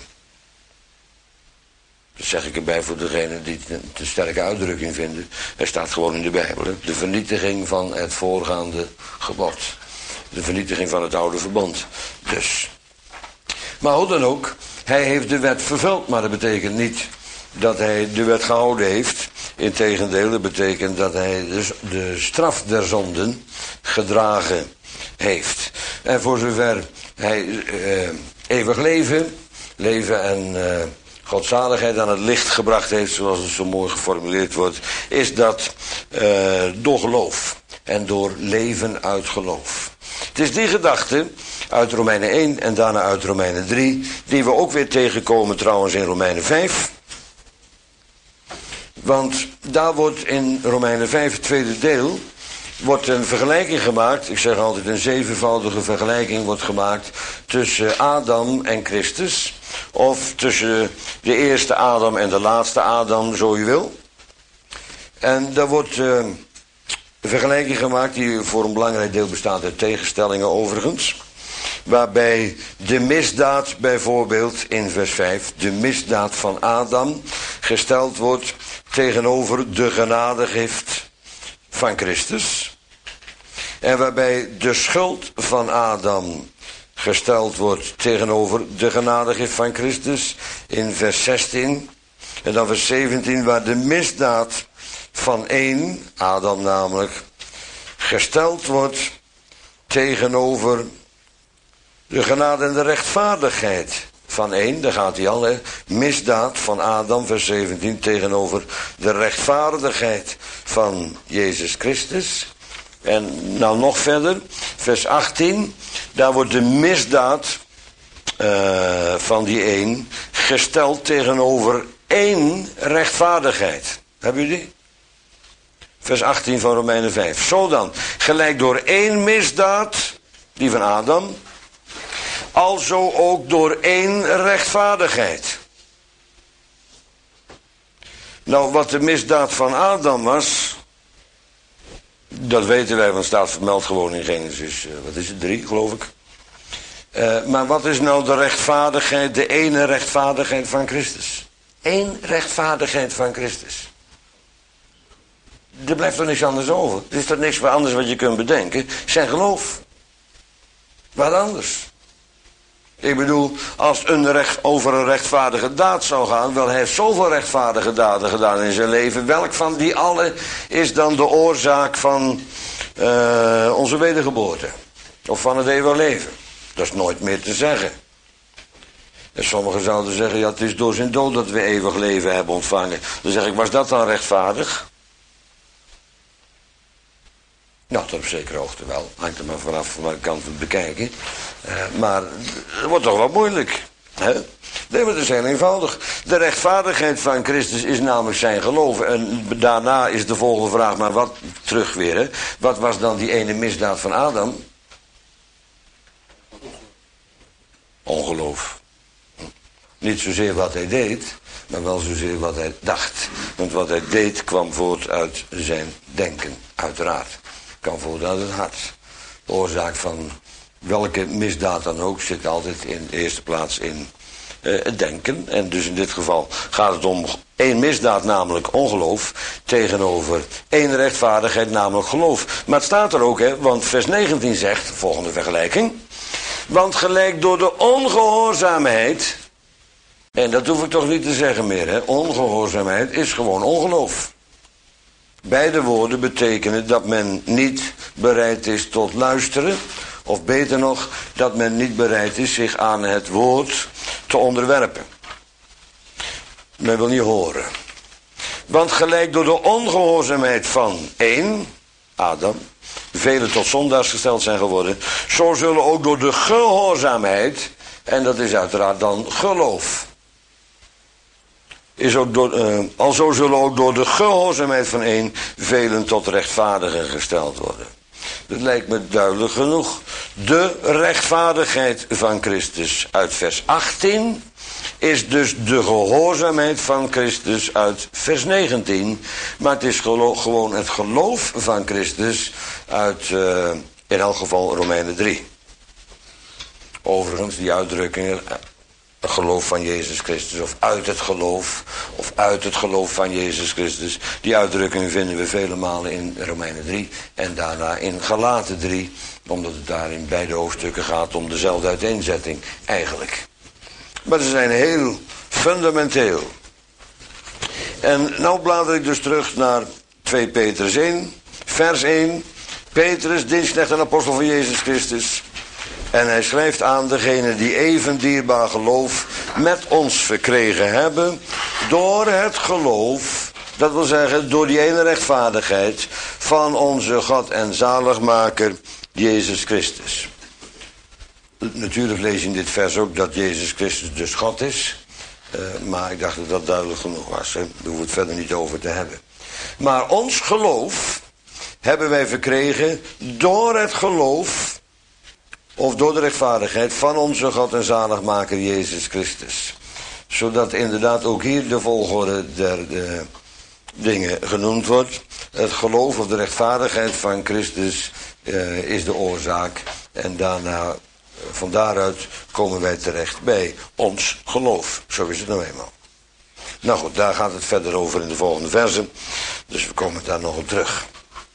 Dat zeg ik erbij voor degenen die het een te sterke uitdrukking vinden. Er staat gewoon in de Bijbel. Hè? De vernietiging van het voorgaande gebod. De vernietiging van het oude verbond. Dus. Maar hoe dan ook, hij heeft de wet vervuld. Maar dat betekent niet dat hij de wet gehouden heeft. Integendeel, dat betekent dat hij de straf der zonden gedragen heeft. En voor zover hij eeuwig leven en godzaligheid aan het licht gebracht heeft, zoals het zo mooi geformuleerd wordt, is dat door geloof en door leven uit geloof. Het is die gedachte uit Romeinen 1 en daarna uit Romeinen 3, die we ook weer tegenkomen trouwens in Romeinen 5. Want daar wordt in Romeinen 5, het tweede deel, wordt een vergelijking gemaakt, ik zeg altijd een zevenvoudige vergelijking wordt gemaakt tussen Adam en Christus. Of tussen de eerste Adam en de laatste Adam, zo u wil. En daar wordt een vergelijking gemaakt die voor een belangrijk deel bestaat uit tegenstellingen overigens. Waarbij de misdaad bijvoorbeeld in vers 5, de misdaad van Adam, gesteld wordt tegenover de genadegift van Christus. En waarbij de schuld van Adam gesteld wordt tegenover de genadegift van Christus in vers 16. En dan vers 17, waar de misdaad van één, Adam namelijk, gesteld wordt tegenover de genade en de rechtvaardigheid van één. Daar gaat hij al, hè. Misdaad van Adam, vers 17, tegenover de rechtvaardigheid van Jezus Christus. En nou nog verder, vers 18, daar wordt de misdaad van die één gesteld tegenover één rechtvaardigheid. Hebben jullie die? Vers 18 van Romeinen 5. Zo dan, gelijk door één misdaad, die van Adam, alzo ook door één rechtvaardigheid. Nou, wat de misdaad van Adam was, dat weten wij, want het staat vermeld gewoon in Genesis, 3 geloof ik. Maar wat is nou de rechtvaardigheid, de ene rechtvaardigheid van Christus? Eén rechtvaardigheid van Christus. Er blijft toch niks anders over. Er is toch niks anders wat je kunt bedenken. Zijn geloof. Wat anders? Ik bedoel, als over een rechtvaardige daad zou gaan, wel, hij heeft zoveel rechtvaardige daden gedaan in zijn leven. Welk van die alle is dan de oorzaak van onze wedergeboorte? Of van het eeuwig leven? Dat is nooit meer te zeggen. En sommigen zouden zeggen, ja, het is door zijn dood dat we eeuwig leven hebben ontvangen. Dan zeg ik, was dat dan rechtvaardig? Nou, tot op zekere hoogte wel. Hangt er maar vanaf van welke kant we het bekijken. Maar het wordt toch wat moeilijk. Hè? Nee, maar het is heel eenvoudig. De rechtvaardigheid van Christus is namelijk zijn geloof. En daarna is de volgende vraag, maar wat terug weer. Hè? Wat was dan die ene misdaad van Adam? Ongeloof. Niet zozeer wat hij deed, maar wel zozeer wat hij dacht. Want wat hij deed kwam voort uit zijn denken, uiteraard. Kwam voort uit het hart. De oorzaak van welke misdaad dan ook zit altijd in de eerste plaats in het denken. En dus in dit geval gaat het om één misdaad, namelijk ongeloof, tegenover één rechtvaardigheid, namelijk geloof. Maar het staat er ook, hè, want vers 19 zegt, volgende vergelijking, want gelijk door de ongehoorzaamheid, en dat hoef ik toch niet te zeggen meer, hè, ongehoorzaamheid is gewoon ongeloof. Beide woorden betekenen dat men niet bereid is tot luisteren, of beter nog, dat men niet bereid is zich aan het woord te onderwerpen. Men wil niet horen. Want gelijk door de ongehoorzaamheid van één, Adam, velen tot zondaars gesteld zijn geworden, zo zullen ook door de gehoorzaamheid, en dat is uiteraard dan geloof, alzo zullen ook door de gehoorzaamheid van één velen tot rechtvaardigen gesteld worden. Dat lijkt me duidelijk genoeg. De rechtvaardigheid van Christus uit vers 18 is dus de gehoorzaamheid van Christus uit vers 19. Maar het is gewoon het geloof van Christus uit in elk geval Romeinen 3. Overigens, die uitdrukkingen, het geloof van Jezus Christus, of uit het geloof van Jezus Christus, die uitdrukkingen vinden we vele malen in Romeinen 3 en daarna in Galaten 3, omdat het daar in beide hoofdstukken gaat om dezelfde uiteenzetting eigenlijk. Maar ze zijn heel fundamenteel. En nou blader ik dus terug naar 2 Petrus 1, vers 1. Petrus, dienstknecht en apostel van Jezus Christus. En hij schrijft aan degenen die even dierbaar geloof met ons verkregen hebben, door het geloof, dat wil zeggen door die ene rechtvaardigheid van onze God en zaligmaker Jezus Christus. Natuurlijk lees je in dit vers ook dat Jezus Christus dus God is, maar ik dacht dat dat duidelijk genoeg was. Hè? Daar hoeven we het verder niet over te hebben. Maar ons geloof hebben wij verkregen door het geloof, of door de rechtvaardigheid van onze God en zaligmaker Jezus Christus. Zodat inderdaad ook hier de volgorde der dingen genoemd wordt. Het geloof of de rechtvaardigheid van Christus is de oorzaak. En daarna, van daaruit komen wij terecht bij ons geloof. Zo is het nou eenmaal. Nou goed, daar gaat het verder over in de volgende versen. Dus we komen daar nog op terug.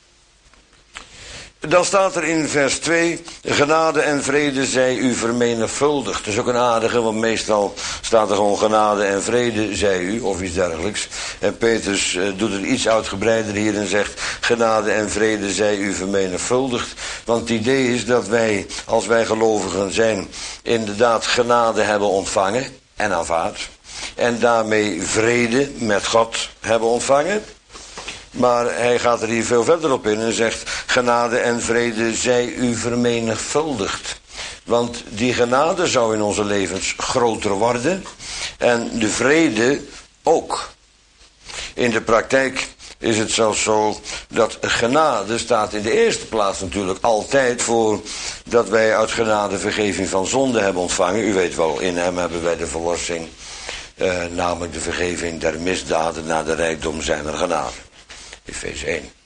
Dan staat er in vers 2, genade en vrede zij u vermenigvuldigd. Dat is ook een aardige, want meestal staat er gewoon genade en vrede zij u, of iets dergelijks. En Petrus doet het iets uitgebreider hier en zegt, genade en vrede zij u vermenigvuldigd. Want het idee is dat wij, als wij gelovigen zijn, inderdaad genade hebben ontvangen en aanvaard. En daarmee vrede met God hebben ontvangen. Maar hij gaat er hier veel verder op in en zegt, genade en vrede zij u vermenigvuldigd. Want die genade zou in onze levens groter worden en de vrede ook. In de praktijk is het zelfs zo dat genade staat in de eerste plaats natuurlijk altijd voor dat wij uit genade vergeving van zonde hebben ontvangen. U weet wel, in hem hebben wij de verlossing, namelijk de vergeving der misdaden naar de rijkdom zijner genade. Efeze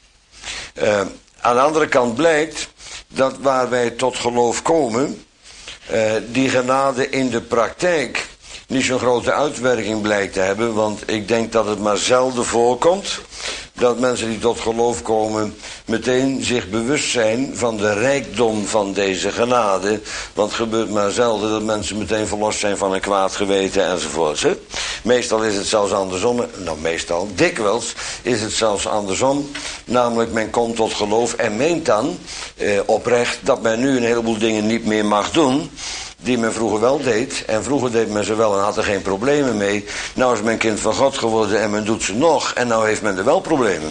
1. Aan de andere kant blijkt dat waar wij tot geloof komen, die genade in de praktijk niet zo'n grote uitwerking blijkt te hebben, want ik denk dat het maar zelden voorkomt dat mensen die tot geloof komen meteen zich bewust zijn van de rijkdom van deze genade. Want het gebeurt maar zelden dat mensen meteen verlost zijn van een kwaad geweten enzovoort. Meestal is het zelfs andersom, dikwijls is het zelfs andersom. Namelijk men komt tot geloof en meent dan oprecht dat men nu een heleboel dingen niet meer mag doen die men vroeger wel deed. En vroeger deed men ze wel en had er geen problemen mee. Nou is men kind van God geworden en men doet ze nog. En nou heeft men er wel problemen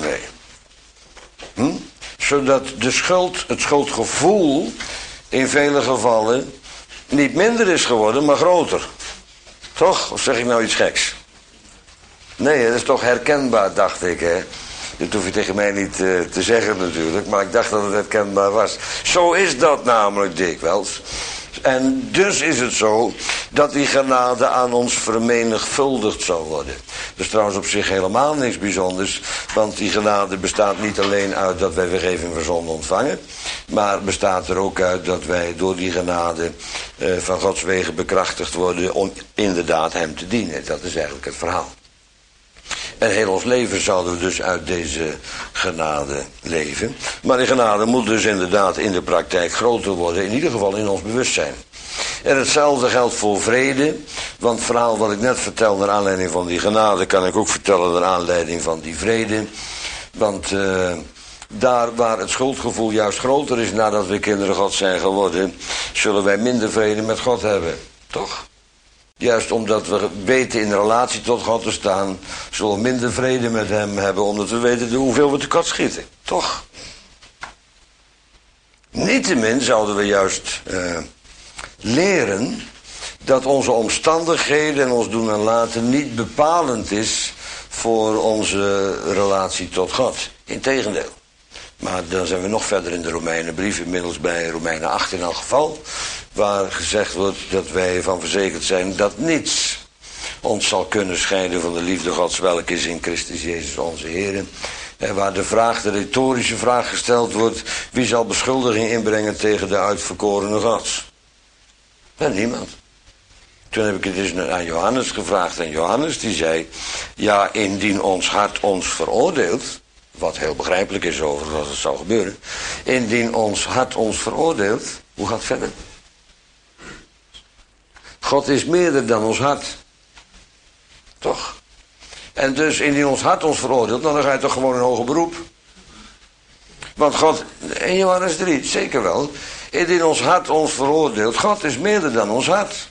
mee. Zodat de schuld, het schuldgevoel in vele gevallen niet minder is geworden, maar groter. Toch? Of zeg ik nou iets geks? Nee, dat is toch herkenbaar, dacht ik. Hè? Dat hoef je tegen mij niet te zeggen natuurlijk. Maar ik dacht dat het herkenbaar was. Zo is dat namelijk dikwijls. En dus is het zo dat die genade aan ons vermenigvuldigd zal worden. Dat is trouwens op zich helemaal niks bijzonders. Want die genade bestaat niet alleen uit dat wij vergeving van zonde ontvangen. Maar bestaat er ook uit dat wij door die genade van Gods wegen bekrachtigd worden om inderdaad hem te dienen. Dat is eigenlijk het verhaal. En heel ons leven zouden we dus uit deze genade leven. Maar die genade moet dus inderdaad in de praktijk groter worden. In ieder geval in ons bewustzijn. En hetzelfde geldt voor vrede. Want het verhaal wat ik net vertel naar aanleiding van die genade kan ik ook vertellen naar aanleiding van die vrede. Want daar waar het schuldgevoel juist groter is nadat we kinderen God zijn geworden, zullen wij minder vrede met God hebben. Toch? Juist omdat we weten in relatie tot God te staan, zullen we minder vrede met hem hebben, omdat we weten hoeveel we tekort schieten. Toch? Niettemin zouden we juist leren dat onze omstandigheden en ons doen en laten niet bepalend is voor onze relatie tot God. Integendeel. Maar dan zijn we nog verder in de Romeinenbrief, inmiddels bij Romeinen 8 in elk geval, waar gezegd wordt dat wij van verzekerd zijn dat niets ons zal kunnen scheiden van de liefde Gods, welke is in Christus Jezus onze Heer. En waar de retorische vraag gesteld wordt, wie zal beschuldiging inbrengen tegen de uitverkorene Gods? Niemand. Toen heb ik het eens aan Johannes gevraagd en Johannes die zei, ja, indien ons hart ons veroordeelt, wat heel begrijpelijk is overigens als het zou gebeuren, indien ons hart ons veroordeelt, hoe gaat het verder? God is meerder dan ons hart. Toch? En dus indien ons hart ons veroordeelt, dan ga je toch gewoon in hoger beroep. Want God, in Johannes 3, zeker wel, indien ons hart ons veroordeelt, God is meerder dan ons hart.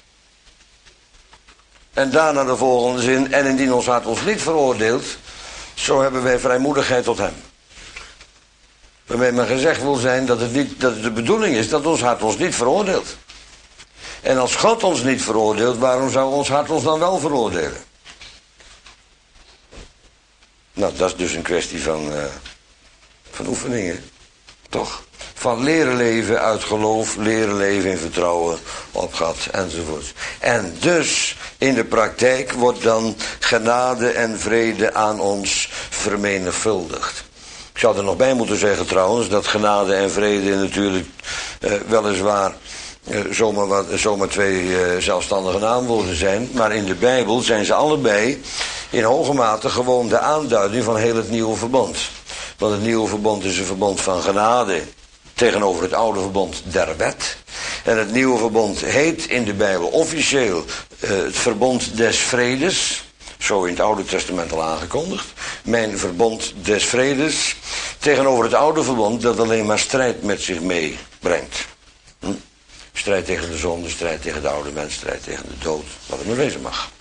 En daarna de volgende zin, en indien ons hart ons niet veroordeelt, zo hebben wij vrijmoedigheid tot hem. Waarmee men gezegd wil zijn dat het de bedoeling is dat ons hart ons niet veroordeelt. En als God ons niet veroordeelt, waarom zou ons hart ons dan wel veroordelen? Nou, dat is dus een kwestie van oefeningen. Toch? Van leren leven uit geloof, leren leven in vertrouwen op God enzovoort. En dus in de praktijk wordt dan genade en vrede aan ons vermenigvuldigd. Ik zou er nog bij moeten zeggen dat genade en vrede natuurlijk weliswaar zomaar twee zelfstandige naamwoorden zijn. Maar in de Bijbel zijn ze allebei in hoge mate gewoon de aanduiding van heel het nieuwe verbond. Want het nieuwe verbond is een verbond van genade tegenover het oude verbond der wet. En het nieuwe verbond heet in de Bijbel officieel het verbond des vredes. Zo in het Oude Testament al aangekondigd. Mijn verbond des vredes tegenover het oude verbond dat alleen maar strijd met zich meebrengt. Strijd tegen de zonde, strijd tegen de oude mens, strijd tegen de dood. Wat het maar wezen mag.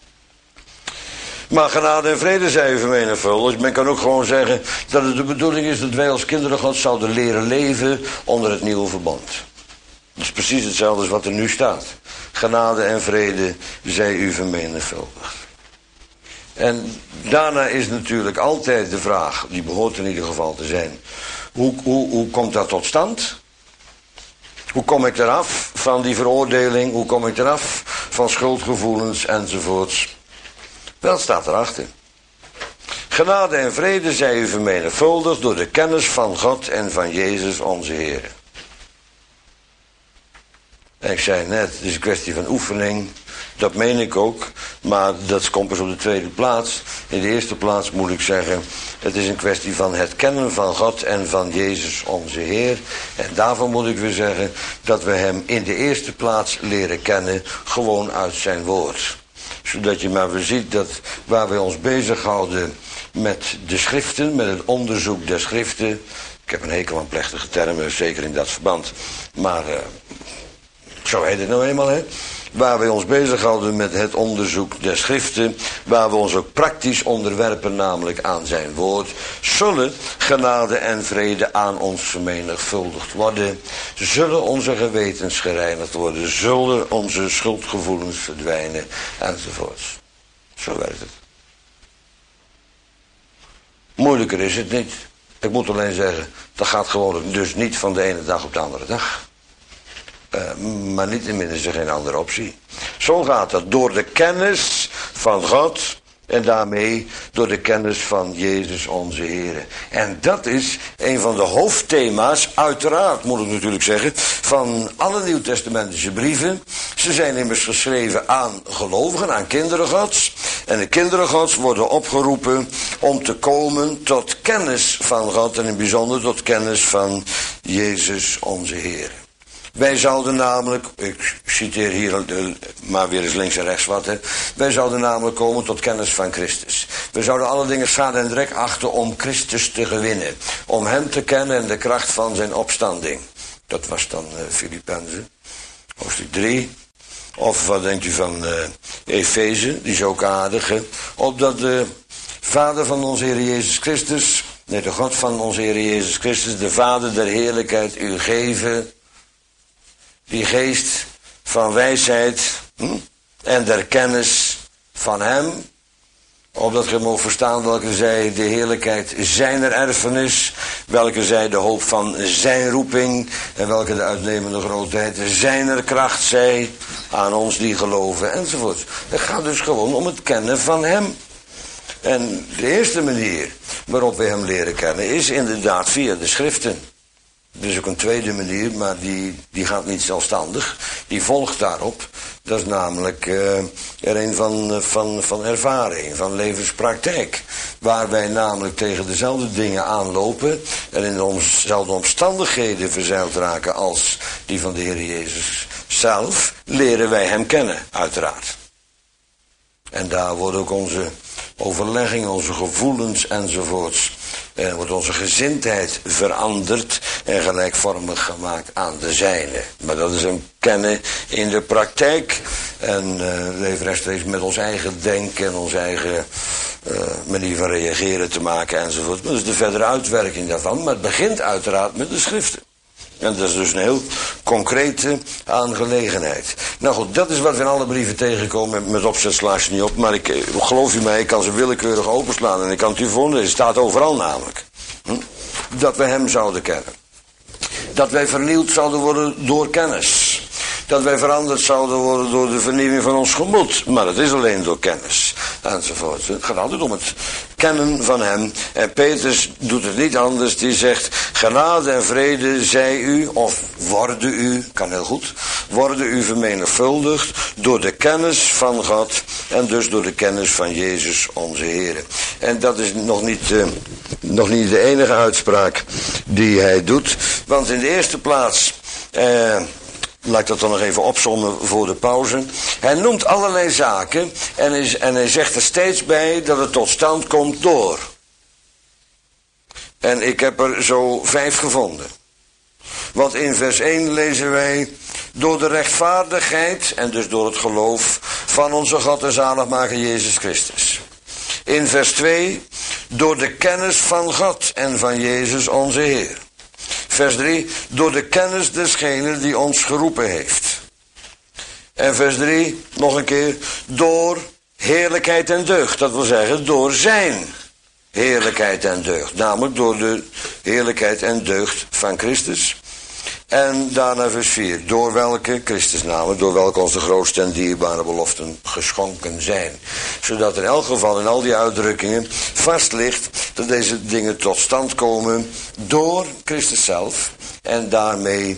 Maar genade en vrede zijn vermenigvuldigd. Men kan ook gewoon zeggen dat het de bedoeling is dat wij als kinderen Gods zouden leren leven onder het nieuwe verbond. Dat is precies hetzelfde als wat er nu staat. Genade en vrede zij u vermenigvuldigd. En daarna is natuurlijk altijd de vraag, die behoort in ieder geval te zijn, hoe komt dat tot stand? Hoe kom ik eraf van die veroordeling? Hoe kom ik eraf van schuldgevoelens enzovoorts? Wel, staat erachter. Genade en vrede zij u vermenigvuldigd door de kennis van God en van Jezus onze Heer. En ik zei net, het is een kwestie van oefening. Dat meen ik ook. Maar dat komt pas op de tweede plaats. In de eerste plaats moet ik zeggen, het is een kwestie van het kennen van God en van Jezus onze Heer. En daarvan moet ik weer zeggen dat we hem in de eerste plaats leren kennen, gewoon uit zijn woord. Zodat je maar weer ziet dat waar we ons bezighouden met de schriften, met het onderzoek der schriften. Ik heb een hekel aan plechtige termen, zeker in dat verband. Maar zo heet het nou eenmaal, hè. Waar we ons bezighouden met het onderzoek der schriften, waar we ons ook praktisch onderwerpen, namelijk aan zijn woord, zullen genade en vrede aan ons vermenigvuldigd worden, zullen onze gewetens gereinigd worden, zullen onze schuldgevoelens verdwijnen, enzovoorts. Zo werkt het. Moeilijker is het niet. Ik moet alleen zeggen, dat gaat gewoon dus niet van de ene dag op de andere dag. Maar niettemin is er geen andere optie. Zo gaat dat door de kennis van God en daarmee door de kennis van Jezus onze Heer. En dat is een van de hoofdthema's, uiteraard moet ik natuurlijk zeggen, van alle nieuwtestamentische brieven. Ze zijn immers geschreven aan gelovigen, aan kinderen Gods. En de kinderen Gods worden opgeroepen om te komen tot kennis van God en in het bijzonder tot kennis van Jezus onze Heer. Wij zouden namelijk, ik citeer hier maar weer eens links en rechts wat, hè. Wij zouden namelijk komen tot kennis van Christus. We zouden alle dingen schade en drek achten om Christus te gewinnen. Om hem te kennen en de kracht van zijn opstanding. Dat was dan Filippenzen, hoofdstuk 3. Of wat denkt u van Efeze, die is ook aardig, hè. Opdat de Vader van onze Heer Jezus Christus, nee, de God van onze Heer Jezus Christus, de Vader der heerlijkheid u geven, die geest van wijsheid en der kennis van hem, opdat je mocht verstaan welke zij de heerlijkheid zijner erfenis, welke zij de hoop van zijn roeping en welke de uitnemende grootheid zijner kracht zij aan ons die geloven enzovoort. Het gaat dus gewoon om het kennen van hem. En de eerste manier waarop we hem leren kennen is inderdaad via de schriften. Er is ook een tweede manier, maar die gaat niet zelfstandig. Die volgt daarop. Dat is namelijk er een van ervaring, van levenspraktijk. Waar wij namelijk tegen dezelfde dingen aanlopen en in dezelfde omstandigheden verzeild raken als die van de Heer Jezus zelf, leren wij hem kennen, uiteraard. En daar wordt ook onze overlegging, onze gevoelens enzovoorts. Wordt onze gezindheid veranderd en gelijkvormig gemaakt aan de zijne. Maar dat is een kennen in de praktijk. En heeft rechtstreeks met ons eigen denken en onze eigen manier van reageren te maken enzovoort. Dat is de verdere uitwerking daarvan. Maar het begint uiteraard met de schriften. En dat is dus een heel concrete aangelegenheid. Nou goed, dat is wat we in alle brieven tegenkomen. Met opzet sla je niet op. Maar geloof u mij, ik kan ze willekeurig openslaan. En ik kan het u voorlezen. Het staat overal namelijk. Dat we hem zouden kennen. Dat wij vernieuwd zouden worden door kennis. Dat wij veranderd zouden worden door de vernieuwing van ons gemoed. Maar dat is alleen door kennis. Enzovoort. Het gaat altijd om het kennen van hem. En Petrus doet het niet anders. Die zegt, genade en vrede zij u, of worden u, kan heel goed, worden u vermenigvuldigd door de kennis van God en dus door de kennis van Jezus onze Heer. En dat is nog niet de enige uitspraak die hij doet. Want in de eerste plaats, laat ik dat dan nog even opzommen voor de pauze. Hij noemt allerlei zaken en hij zegt er steeds bij dat het tot stand komt door. En ik heb er zo 5 gevonden. Want in vers 1 lezen wij, door de rechtvaardigheid en dus door het geloof van onze God en zaligmaker Jezus Christus. In vers 2, door de kennis van God en van Jezus onze Heer. Vers 3, door de kennis desgene die ons geroepen heeft. En vers 3, nog een keer, door heerlijkheid en deugd. Dat wil zeggen door zijn heerlijkheid en deugd. Namelijk door de heerlijkheid en deugd van Christus. En daarna vers 4. Door welke, Christus namelijk, door welke ons de grootste en dierbare beloften geschonken zijn. Zodat in elk geval in al die uitdrukkingen vast ligt dat deze dingen tot stand komen door Christus zelf. En daarmee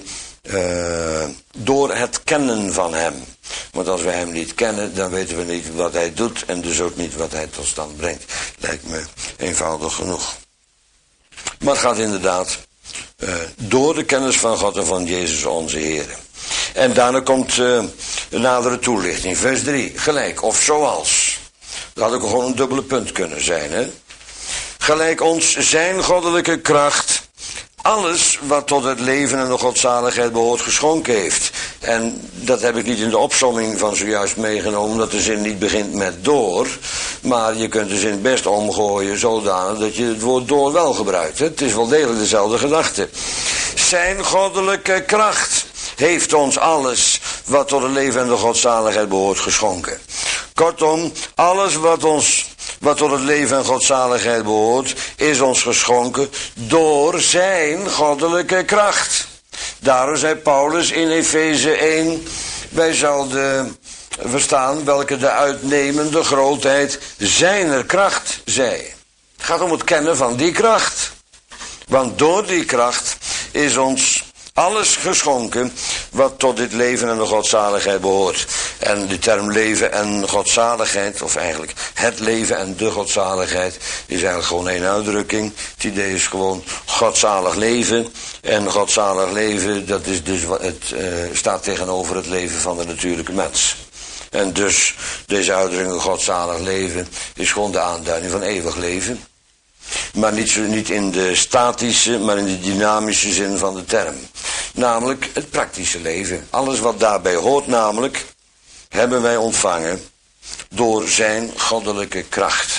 door het kennen van hem. Want als we hem niet kennen, dan weten we niet wat hij doet en dus ook niet wat hij tot stand brengt. Lijkt me eenvoudig genoeg. Maar het gaat inderdaad door de kennis van God en van Jezus onze Heer. En daarna komt een nadere toelichting. Vers 3. Gelijk of zoals. Dat had ook gewoon een dubbele punt kunnen zijn. Hè? Gelijk ons zijn goddelijke kracht alles wat tot het leven en de godzaligheid behoort geschonken heeft. En dat heb ik niet in de opsomming van zojuist meegenomen, omdat de zin niet begint met door. Maar je kunt de zin best omgooien zodanig dat je het woord door wel gebruikt. Het is wel degelijk dezelfde gedachte. Zijn goddelijke kracht heeft ons alles wat tot het leven en de godzaligheid behoort geschonken. Kortom, alles wat tot het leven en godzaligheid behoort, is ons geschonken door zijn goddelijke kracht. Daarom zei Paulus in Efeze 1, wij zouden verstaan welke de uitnemende grootheid zijner kracht zij. Het gaat om het kennen van die kracht. Want door die kracht is ons alles geschonken wat tot dit leven en de godzaligheid behoort. En de term leven en godzaligheid, of eigenlijk het leven en de godzaligheid, is eigenlijk gewoon één uitdrukking. Het idee is gewoon godzalig leven. En godzalig leven, dat is dus het staat tegenover het leven van de natuurlijke mens. En dus deze uitdrukking godzalig leven is gewoon de aanduiding van eeuwig leven. Maar niet in de statische, maar in de dynamische zin van de term. Namelijk het praktische leven. Alles wat daarbij hoort namelijk, hebben wij ontvangen door zijn goddelijke kracht.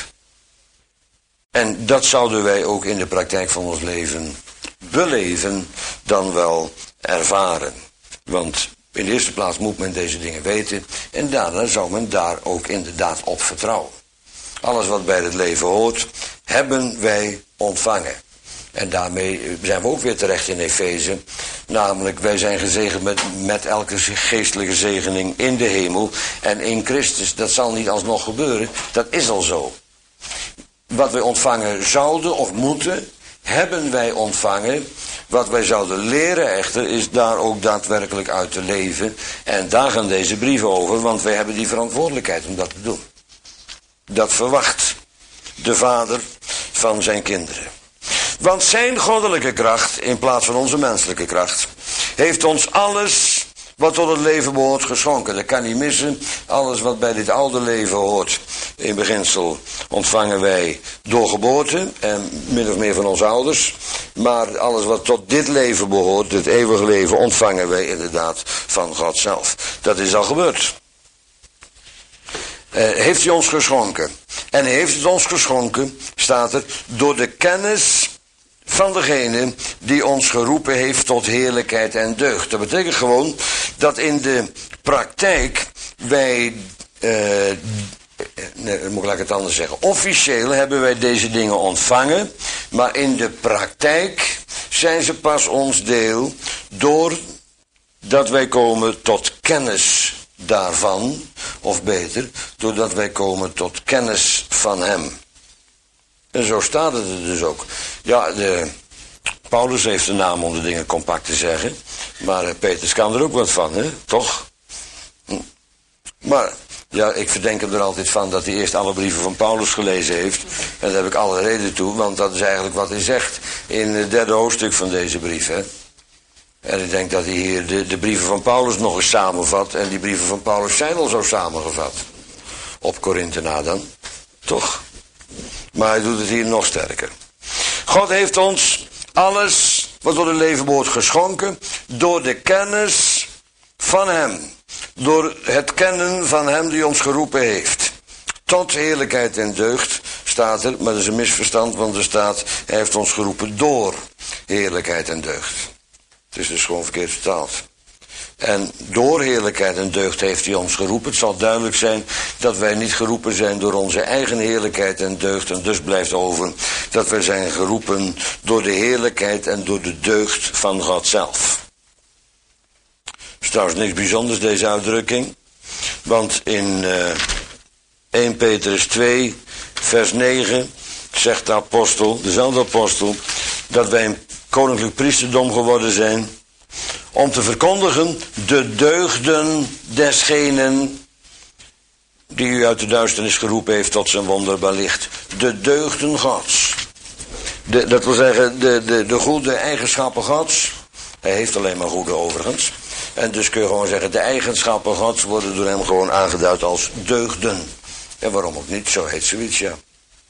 En dat zouden wij ook in de praktijk van ons leven beleven, dan wel ervaren. Want in de eerste plaats moet men deze dingen weten en daarna zou men daar ook inderdaad op vertrouwen. Alles wat bij het leven hoort, hebben wij ontvangen. En daarmee zijn we ook weer terecht in Efeze. Namelijk, wij zijn gezegend met elke geestelijke zegening in de hemel en in Christus. Dat zal niet alsnog gebeuren, dat is al zo. Wat wij ontvangen zouden of moeten, hebben wij ontvangen. Wat wij zouden leren echter, is daar ook daadwerkelijk uit te leven. En daar gaan deze brieven over, want wij hebben die verantwoordelijkheid om dat te doen. Dat verwacht de Vader van zijn kinderen. Want zijn goddelijke kracht, in plaats van onze menselijke kracht, heeft ons alles wat tot het leven behoort geschonken. Dat kan niet missen. Alles wat bij dit oude leven hoort, in beginsel ontvangen wij door geboorte en min of meer van onze ouders. Maar alles wat tot dit leven behoort, het eeuwige leven, ontvangen wij inderdaad van God zelf. Dat is al gebeurd. Heeft hij ons geschonken. En hij heeft het ons geschonken, staat er, door de kennis van degene die ons geroepen heeft tot heerlijkheid en deugd. Dat betekent gewoon dat in de praktijk wij, moet ik het anders zeggen, officieel hebben wij deze dingen ontvangen, maar in de praktijk zijn ze pas ons deel doordat wij komen tot kennis daarvan, of beter, doordat wij komen tot kennis van hem. En zo staat het er dus ook. Ja, Paulus heeft de naam om de dingen compact te zeggen, maar Petrus kan er ook wat van, hè? Toch? Maar ja, ik verdenk hem er altijd van dat hij eerst alle brieven van Paulus gelezen heeft. En daar heb ik alle reden toe, want dat is eigenlijk wat hij zegt in het 3e hoofdstuk van deze brief, hè? En ik denk dat hij hier de brieven van Paulus nog eens samenvat. En die brieven van Paulus zijn al zo samengevat. Op Korinthe na dan. Toch? Maar hij doet het hier nog sterker. God heeft ons alles wat tot het leven behoort geschonken. Door de kennis van hem. Door het kennen van hem die ons geroepen heeft. Tot heerlijkheid en deugd staat er. Maar dat is een misverstand, want er staat, hij heeft ons geroepen door heerlijkheid en deugd. Het is dus gewoon verkeerd vertaald. En door heerlijkheid en deugd heeft hij ons geroepen. Het zal duidelijk zijn dat wij niet geroepen zijn door onze eigen heerlijkheid en deugd. En dus blijft over dat wij zijn geroepen door de heerlijkheid en door de deugd van God zelf. Het is trouwens niks bijzonders, deze uitdrukking. Want in 1 Petrus 2, vers 9 zegt de apostel, dezelfde apostel, dat wij een koninklijk priesterdom geworden zijn om te verkondigen de deugden desgenen die u uit de duisternis geroepen heeft tot zijn wonderbaar licht. De deugden Gods. Dat wil zeggen, de goede eigenschappen Gods. Hij heeft alleen maar goede overigens. En dus kun je gewoon zeggen, de eigenschappen Gods worden door hem gewoon aangeduid als deugden. En waarom ook niet, zo heet zoiets, ja.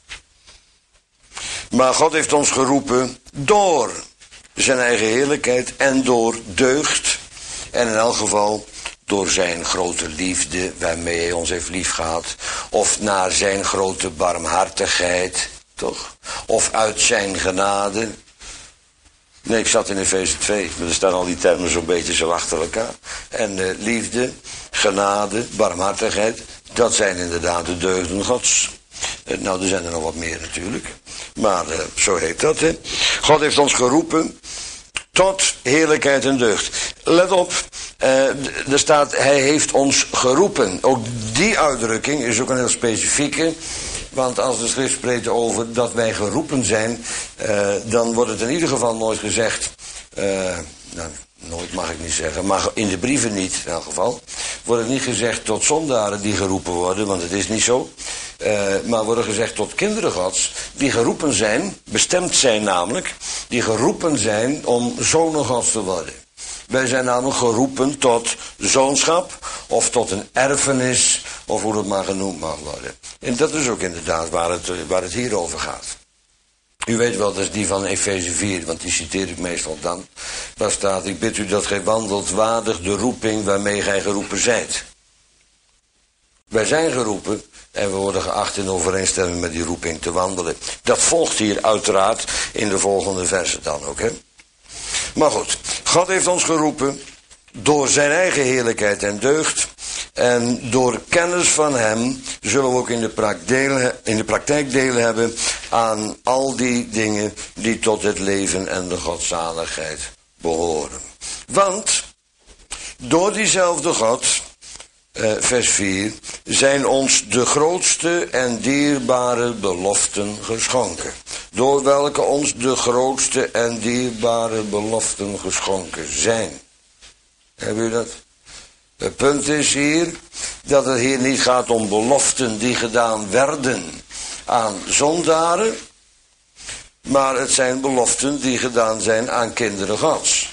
Maar God heeft ons geroepen door zijn eigen heerlijkheid en door deugd. En in elk geval door zijn grote liefde waarmee hij ons heeft liefgehad. Of naar zijn grote barmhartigheid, toch? Of uit zijn genade. Nee, ik zat in Efeze 2, maar er staan al die termen zo'n beetje zo achter elkaar. En liefde, genade, barmhartigheid, dat zijn inderdaad de deugden Gods. Nou, er zijn er nog wat meer natuurlijk. Maar zo heet dat, hè. God heeft ons geroepen tot heerlijkheid en deugd. Let op, er staat, hij heeft ons geroepen. Ook die uitdrukking is ook een heel specifieke. Want als de schrift spreekt over dat wij geroepen zijn, dan wordt het in ieder geval nooit gezegd, nou, nooit mag ik niet zeggen, maar in de brieven niet in elk geval, wordt het niet gezegd tot zondaren die geroepen worden, want het is niet zo. Maar worden gezegd tot kinderen Gods, die geroepen zijn, bestemd zijn namelijk, die geroepen zijn om zonen Gods te worden. Wij zijn namelijk geroepen tot zoonschap, of tot een erfenis, of hoe dat maar genoemd mag worden. En dat is ook inderdaad waar het hier over gaat. U weet wel, dat is die van Efeze 4, want die citeer ik meestal dan. Daar staat, ik bid u dat gij wandelt waardig de roeping waarmee gij geroepen zijt. Wij zijn geroepen en we worden geacht in overeenstemming met die roeping te wandelen. Dat volgt hier uiteraard in de volgende versen dan ook, hè. Maar goed, God heeft ons geroepen door zijn eigen heerlijkheid en deugd. En door kennis van hem zullen we ook in de praktijk deel hebben aan al die dingen die tot het leven en de godzaligheid behoren. Want door diezelfde God, vers 4, zijn ons de grootste en dierbare beloften geschonken. Door welke ons de grootste en dierbare beloften geschonken zijn. Hebben u dat? Het punt is hier dat het hier niet gaat om beloften die gedaan werden aan zondaren, maar het zijn beloften die gedaan zijn aan kinderen Gods.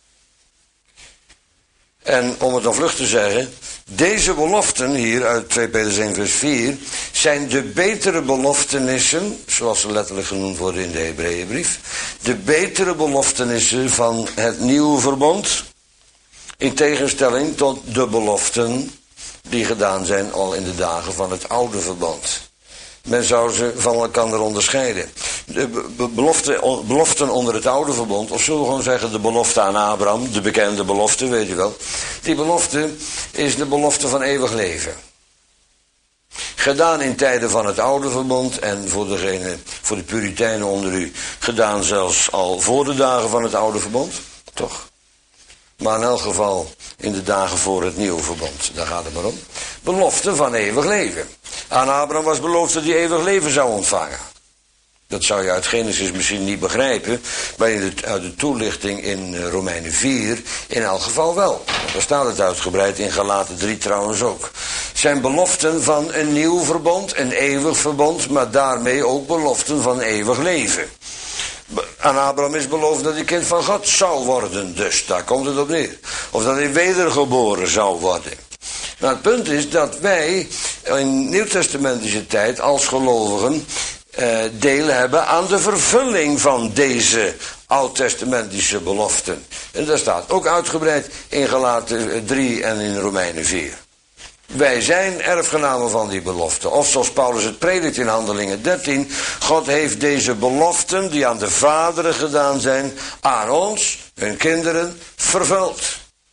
En om het dan vlug te zeggen, deze beloften hier uit 2 Petrus 1 vers 4 zijn de betere beloftenissen, zoals ze letterlijk genoemd worden in de Hebreeënbrief, de betere beloftenissen van het nieuwe verbond, in tegenstelling tot de beloften die gedaan zijn al in de dagen van het oude verbond. Men zou ze van elkaar onderscheiden. De beloften onder het oude verbond, of zullen we gewoon zeggen de belofte aan Abraham, de bekende belofte, weet je wel. Die belofte is de belofte van eeuwig leven. Gedaan in tijden van het oude verbond en voor de Puritijnen onder u, gedaan zelfs al voor de dagen van het oude verbond, toch? Maar in elk geval in de dagen voor het nieuwe verbond, daar gaat het maar om. Belofte van eeuwig leven. Aan Abraham was beloofd dat hij eeuwig leven zou ontvangen. Dat zou je uit Genesis misschien niet begrijpen, maar uit de toelichting in Romeinen 4 in elk geval wel. Daar staat het uitgebreid in Galaten 3 trouwens ook. Zijn beloften van een nieuw verbond, een eeuwig verbond, maar daarmee ook beloften van eeuwig leven. Aan Abraham is beloofd dat hij kind van God zou worden, dus daar komt het op neer. Of dat hij wedergeboren zou worden. Nou, het punt is dat wij in nieuwtestamentische tijd als gelovigen deel hebben aan de vervulling van deze oud-testamentische beloften. En dat staat ook uitgebreid in Galaten 3 en in Romeinen 4. Wij zijn erfgenamen van die belofte. Of zoals Paulus het predikt in Handelingen 13. God heeft deze beloften die aan de vaderen gedaan zijn, aan ons, hun kinderen, vervuld.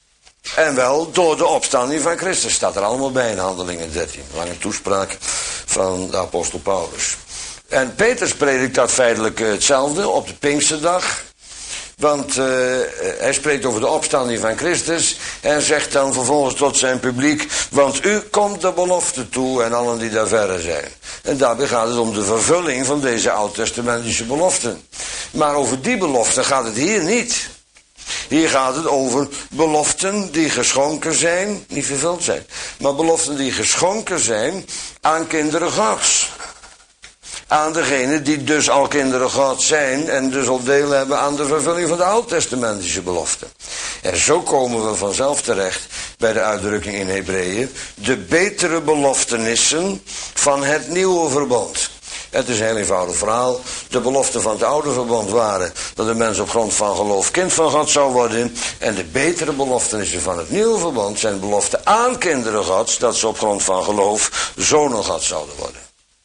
En wel door de opstanding van Christus. Staat er allemaal bij in Handelingen 13. Lange toespraak van de apostel Paulus. En Petrus predikt dat feitelijk hetzelfde op de Pinksterdag. Want hij spreekt over de opstanding van Christus. En zegt dan vervolgens tot zijn publiek. Want u komt de belofte toe en allen die daar verre zijn. En daarbij gaat het om de vervulling van deze oud-testamentische beloften. Maar over die beloften gaat het hier niet. Hier gaat het over beloften die geschonken zijn, niet vervuld zijn. Maar beloften die geschonken zijn aan kinderen Gods. Aan degenen die dus al kinderen Gods zijn en dus al deel hebben aan de vervulling van de oud-testamentische beloften. En zo komen we vanzelf terecht bij de uitdrukking in Hebreeën. De betere beloftenissen van het nieuwe verbond. Het is een heel eenvoudig verhaal. De beloften van het oude verbond waren dat de mens op grond van geloof kind van God zou worden. En de betere beloftenissen van het nieuwe verbond zijn beloften aan kinderen Gods dat ze op grond van geloof zonen Gods zouden worden.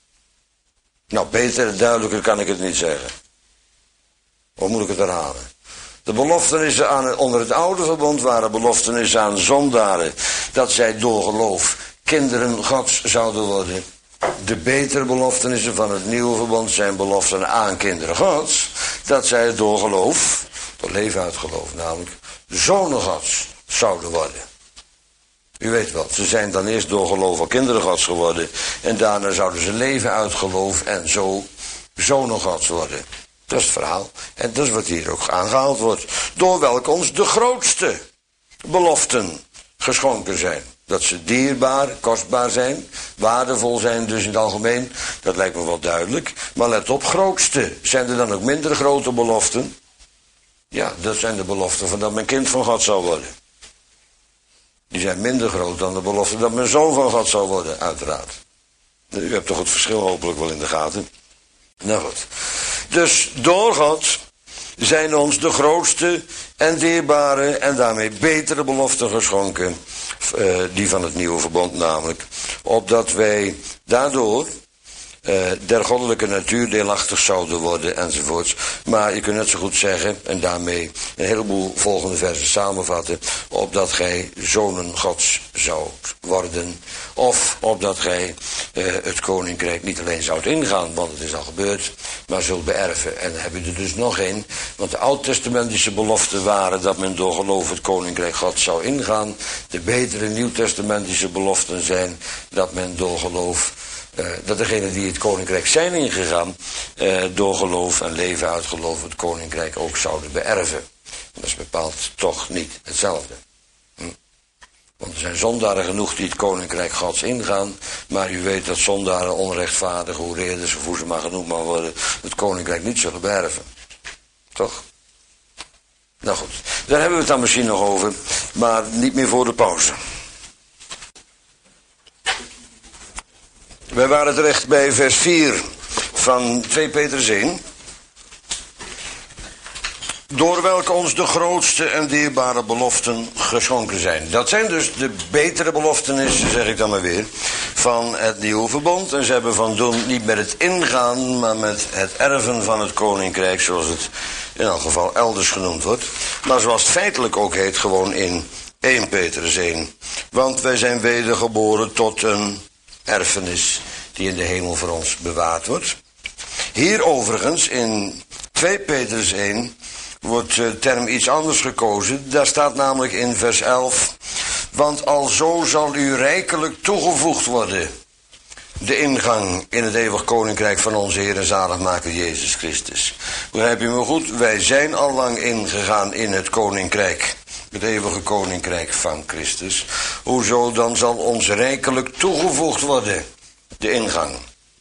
Nou, beter en duidelijker kan ik het niet zeggen. Of moet ik het herhalen? De beloftenissen onder het oude verbond waren beloftenissen aan zondaren dat zij door geloof kinderen Gods zouden worden. De betere beloftenissen van het nieuwe verbond zijn beloften aan kinderen Gods dat zij door geloof, door leven uit geloof namelijk, zonen Gods zouden worden. U weet wel, ze zijn dan eerst door geloof al kinderen Gods geworden en daarna zouden ze leven uit geloof en zo zonen Gods worden. Dat is het verhaal. En dat is wat hier ook aangehaald wordt. Door welke ons de grootste beloften geschonken zijn. Dat ze dierbaar, kostbaar zijn, waardevol zijn dus in het algemeen. Dat lijkt me wel duidelijk. Maar let op, grootste. Zijn er dan ook minder grote beloften? Ja, dat zijn de beloften van dat men kind van God zal worden. Die zijn minder groot dan de belofte dat men zoon van God zal worden, uiteraard. U hebt toch het verschil hopelijk wel in de gaten. Nou goed. Dus door God zijn ons de grootste en dierbare en daarmee betere beloften geschonken. Die van het nieuwe verbond namelijk. Opdat wij daardoor der goddelijke natuur deelachtig zouden worden enzovoorts. Maar je kunt net zo goed zeggen, en daarmee een heleboel volgende versen samenvatten, opdat gij zonen Gods zoudt worden. Of opdat gij het koninkrijk niet alleen zoudt ingaan, want het is al gebeurd, maar zult beërven. En dan heb je er dus nog één, want de oud-testamentische beloften waren dat men door geloof het koninkrijk Gods zou ingaan. De betere nieuw-testamentische beloften zijn dat men door geloof dat degenen die het koninkrijk zijn ingegaan, door geloof en leven uit geloof het koninkrijk ook zouden beërven. Dat is bepaald toch niet hetzelfde. Want er zijn zondaren genoeg die het koninkrijk Gods ingaan, maar u weet dat zondaren onrechtvaardige, hoereerders of hoe ze maar genoemd maar worden, het koninkrijk niet zullen beërven. Toch? Nou goed, daar hebben we het dan misschien nog over, maar niet meer voor de pauze. Wij waren terecht bij vers 4 van 2 Petrus 1. Door welke ons de grootste en dierbare beloften geschonken zijn. Dat zijn dus de betere beloftenissen, zeg ik dan maar weer, van het nieuwe verbond. En ze hebben van doen niet met het ingaan, maar met het erven van het koninkrijk, zoals het in elk geval elders genoemd wordt. Maar zoals het feitelijk ook heet, gewoon in 1 Petrus 1. Want wij zijn wedergeboren tot een erfenis die in de hemel voor ons bewaard wordt. Hier overigens in 2 Petrus 1 wordt de term iets anders gekozen. Daar staat namelijk in vers 11. Want alzo zal u rijkelijk toegevoegd worden de ingang in het eeuwig koninkrijk van onze Heer en zaligmaker Jezus Christus. Begrijp je me goed? Wij zijn al lang ingegaan in het koninkrijk. Het eeuwige koninkrijk van Christus. Hoezo dan zal ons rijkelijk toegevoegd worden de ingang.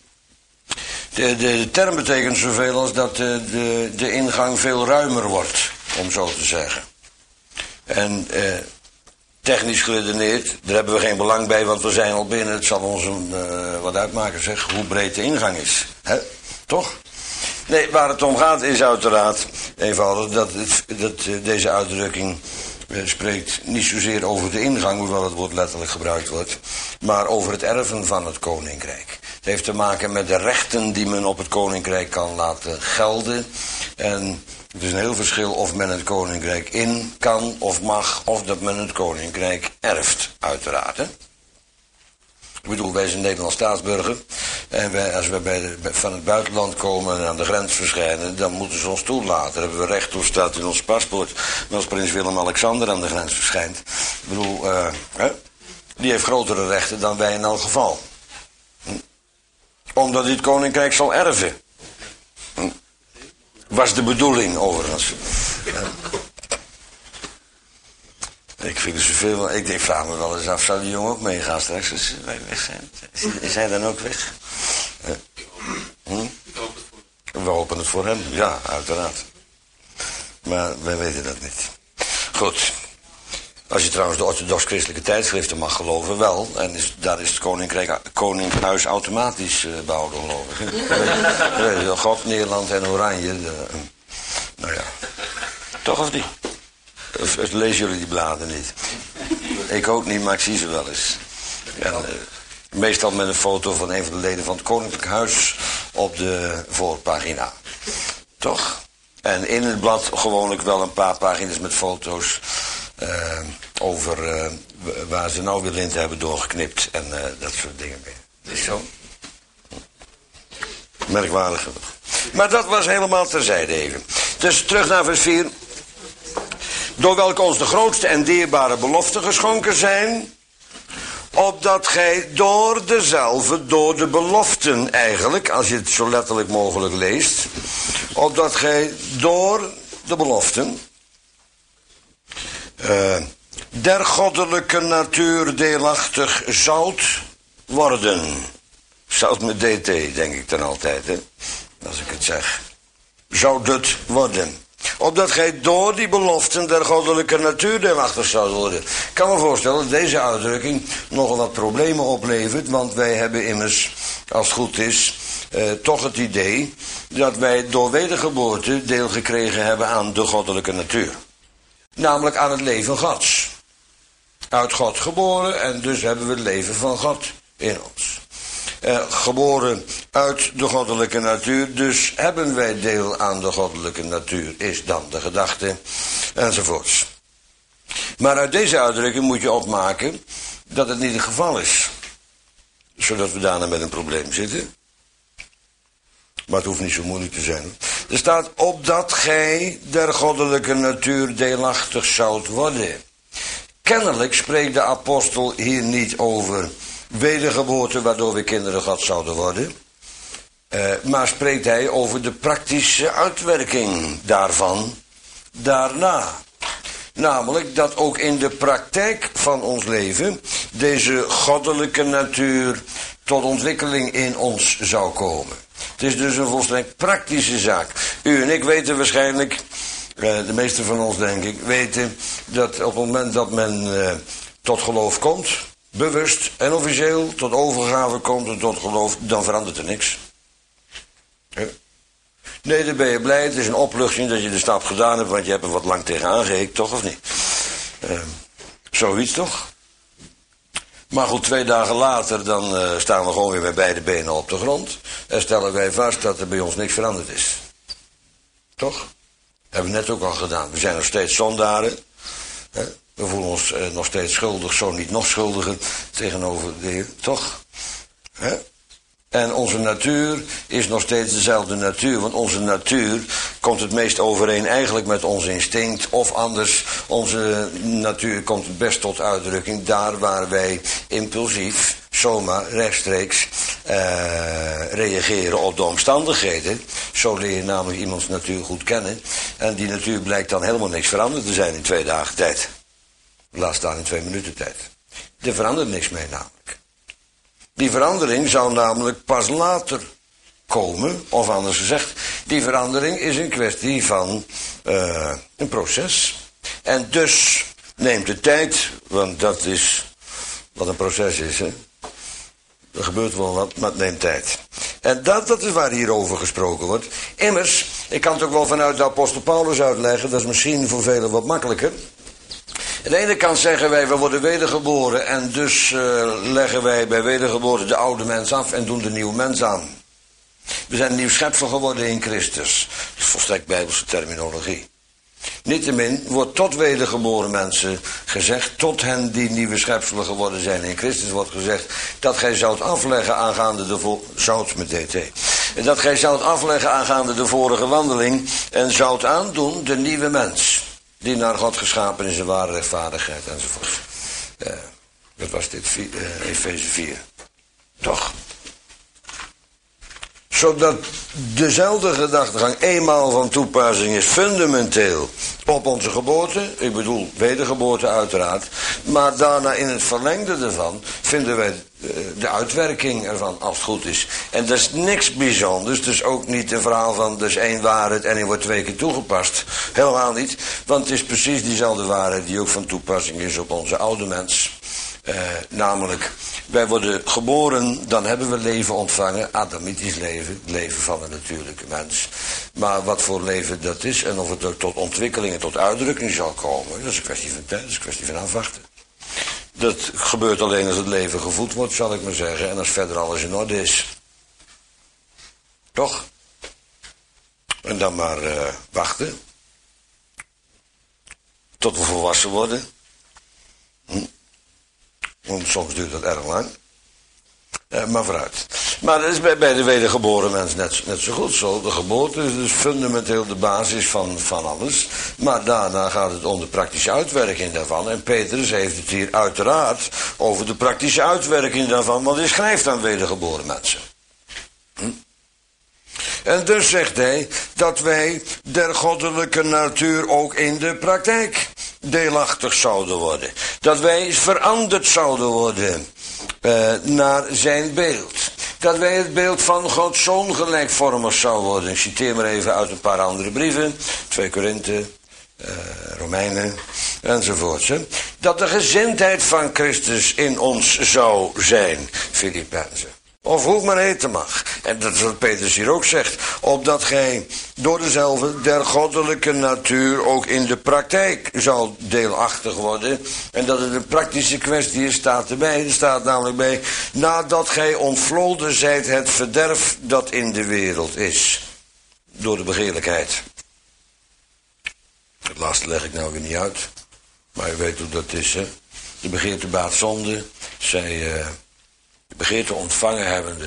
De term betekent zoveel als dat de ingang veel ruimer wordt, om zo te zeggen. En technisch geredeneerd, daar hebben we geen belang bij, want we zijn al binnen. Het zal ons wat uitmaken, zeg, hoe breed de ingang is. Hè? Toch? Nee, waar het om gaat is uiteraard eenvoudig dat deze uitdrukking spreekt niet zozeer over de ingang, hoewel het woord letterlijk gebruikt wordt, maar over het erven van het koninkrijk. Het heeft te maken met de rechten die men op het koninkrijk kan laten gelden. En het is een heel verschil of men het koninkrijk in kan of mag, of dat men het koninkrijk erft, uiteraard. Hè? Ik bedoel, wij zijn Nederlands staatsburger. En als we van het buitenland komen en aan de grens verschijnen, dan moeten ze ons toelaten. Daar hebben we recht toe, staat in ons paspoort. Maar als prins Willem-Alexander aan de grens verschijnt, ik bedoel, die heeft grotere rechten dan wij in elk geval. Omdat hij het koninkrijk zal erven. Was de bedoeling, overigens. Ik vind het zoveel. Ik vraag me wel eens af, zou die jongen ook meegaan straks als wij weg zijn? Is hij dan ook weg? We hopen het voor hem, ja, uiteraard. Maar wij weten dat niet. Goed. Als je trouwens de orthodox-christelijke tijdschriften mag geloven, wel. En daar is het Koninkhuis automatisch behouden, geloof ik. God, Nederland en Oranje. Nou ja. Toch of niet? Of lezen jullie die bladen niet? Ik ook niet, maar ik zie ze wel eens. En, meestal met een foto van een van de leden van het Koninklijk Huis op de voorpagina. Toch? En in het blad gewoonlijk wel een paar pagina's met foto's over waar ze nou weer linten hebben doorgeknipt en dat soort dingen meer. Dat is zo. Merkwaardig. Maar dat was helemaal terzijde even. Dus terug naar vers 4. Door welke ons de grootste en dierbare beloften geschonken zijn, opdat gij door dezelfde, door de beloften eigenlijk, als je het zo letterlijk mogelijk leest, opdat gij door de beloften der goddelijke natuur deelachtig zoudt worden. Zout met dt, denk ik dan altijd, hè? Als ik het zeg. Zou het worden. Opdat gij door die beloften der goddelijke natuur deelachtig zou worden. Ik kan me voorstellen dat deze uitdrukking nogal wat problemen oplevert. Want wij hebben immers, als het goed is, toch het idee dat wij door wedergeboorte deel gekregen hebben aan de goddelijke natuur. Namelijk aan het leven Gods. Uit God geboren en dus hebben we het leven van God in ons. Geboren uit de goddelijke natuur, dus hebben wij deel aan de goddelijke natuur, is dan de gedachte, enzovoorts. Maar uit deze uitdrukking moet je opmaken dat het niet het geval is. Zodat we daarna met een probleem zitten. Maar het hoeft niet zo moeilijk te zijn. Er staat, opdat gij der goddelijke natuur deelachtig zoudt worden. Kennelijk spreekt de apostel hier niet over wedergeboorte waardoor we kinderen God zouden worden. Maar spreekt hij over de praktische uitwerking daarvan daarna. Namelijk dat ook in de praktijk van ons leven deze goddelijke natuur tot ontwikkeling in ons zou komen. Het is dus een volstrekt praktische zaak. U en ik weten waarschijnlijk, de meesten van ons denk ik, weten dat op het moment dat men tot geloof komt, bewust en officieel tot overgave komt en tot geloof, dan verandert er niks. Nee, dan ben je blij, het is een opluchting dat je de stap gedaan hebt, want je hebt er wat lang tegenaan gehikt, toch of niet? Zoiets toch? Maar goed, 2 dagen later dan staan we gewoon weer met beide benen op de grond en stellen wij vast dat er bij ons niks veranderd is. Toch? Hebben we net ook al gedaan. We zijn nog steeds zondaren. We voelen ons nog steeds schuldig, zo niet nog schuldiger tegenover de Heer. Toch? En onze natuur is nog steeds dezelfde natuur. Want onze natuur komt het meest overeen eigenlijk met ons instinct. Of anders, onze natuur komt het best tot uitdrukking daar waar wij impulsief, zomaar, rechtstreeks reageren op de omstandigheden. Zo leer je namelijk iemands natuur goed kennen. En die natuur blijkt dan helemaal niks veranderd te zijn in 2 dagen tijd. Laat staan in 2 minuten tijd. Er verandert niks mee namelijk. Die verandering zou namelijk pas later komen, of anders gezegd, die verandering is een kwestie van een proces. En dus neemt de tijd, want dat is wat een proces is, hè. Er gebeurt wel wat, maar het neemt tijd. En dat is waar hierover gesproken wordt. Immers, ik kan het ook wel vanuit de apostel Paulus uitleggen, dat is misschien voor velen wat makkelijker. Aan de ene kant zeggen wij, we worden wedergeboren en dus leggen wij bij wedergeboorte de oude mens af en doen de nieuwe mens aan. We zijn een nieuw schepsel geworden in Christus. Dat is volstrekt bijbelse terminologie. Niettemin wordt tot wedergeboren mensen gezegd, tot hen die nieuwe schepselen geworden zijn in Christus, wordt gezegd dat gij zoudt afleggen aangaande dat gij zoudt afleggen aangaande de vorige wandeling en zoudt aandoen de nieuwe mens, die naar God geschapen is in ware rechtvaardigheid enzovoort. Dat was dit, Efeze 4. Toch? Zodat dezelfde gedachtegang eenmaal van toepassing is, fundamenteel op onze geboorte, ik bedoel wedergeboorte uiteraard, maar daarna in het verlengde ervan vinden wij de uitwerking ervan als het goed is. En dat is niks bijzonders, dus ook niet een verhaal van er is één waarheid en die wordt 2 keer toegepast. Helemaal niet, want het is precies diezelfde waarheid die ook van toepassing is op onze oude mens. Namelijk, wij worden geboren, dan hebben we leven ontvangen, adamitisch leven, het leven van een natuurlijke mens. Maar wat voor leven dat is en of het ook tot ontwikkeling en tot uitdrukking zal komen, dat is een kwestie van tijd, dat is een kwestie van afwachten. Dat gebeurt alleen als het leven gevoed wordt, zal ik maar zeggen, en als verder alles in orde is. Toch? En dan maar wachten. Tot we volwassen worden. Want soms duurt dat erg lang. Maar vooruit. Maar dat is bij de wedergeboren mens net zo goed zo. De geboorte is dus fundamenteel de basis van alles. Maar daarna gaat het om de praktische uitwerking daarvan. En Petrus heeft het hier uiteraard over de praktische uitwerking daarvan. Want hij schrijft aan wedergeboren mensen. En dus zegt hij dat wij der goddelijke natuur ook in de praktijk deelachtig zouden worden. Dat wij veranderd zouden worden naar zijn beeld. Dat wij het beeld van Gods Zoon gelijkvormig zouden worden. Ik citeer maar even uit een paar andere brieven. 2 Korinthe, Romeinen enzovoort. Dat de gezindheid van Christus in ons zou zijn. Filippenzen. Of hoe het maar heten mag. En dat is wat Petrus hier ook zegt. Opdat gij door dezelfde der goddelijke natuur ook in de praktijk zal deelachtig worden. En dat het een praktische kwestie is, staat erbij. Er staat namelijk bij, nadat gij ontvloden zijt het verderf dat in de wereld is. Door de begeerlijkheid. Het laatste leg ik nou weer niet uit. Maar u weet hoe dat is, hè. De begeerte baat zonde. Zij... De begeerte ontvangen hebbende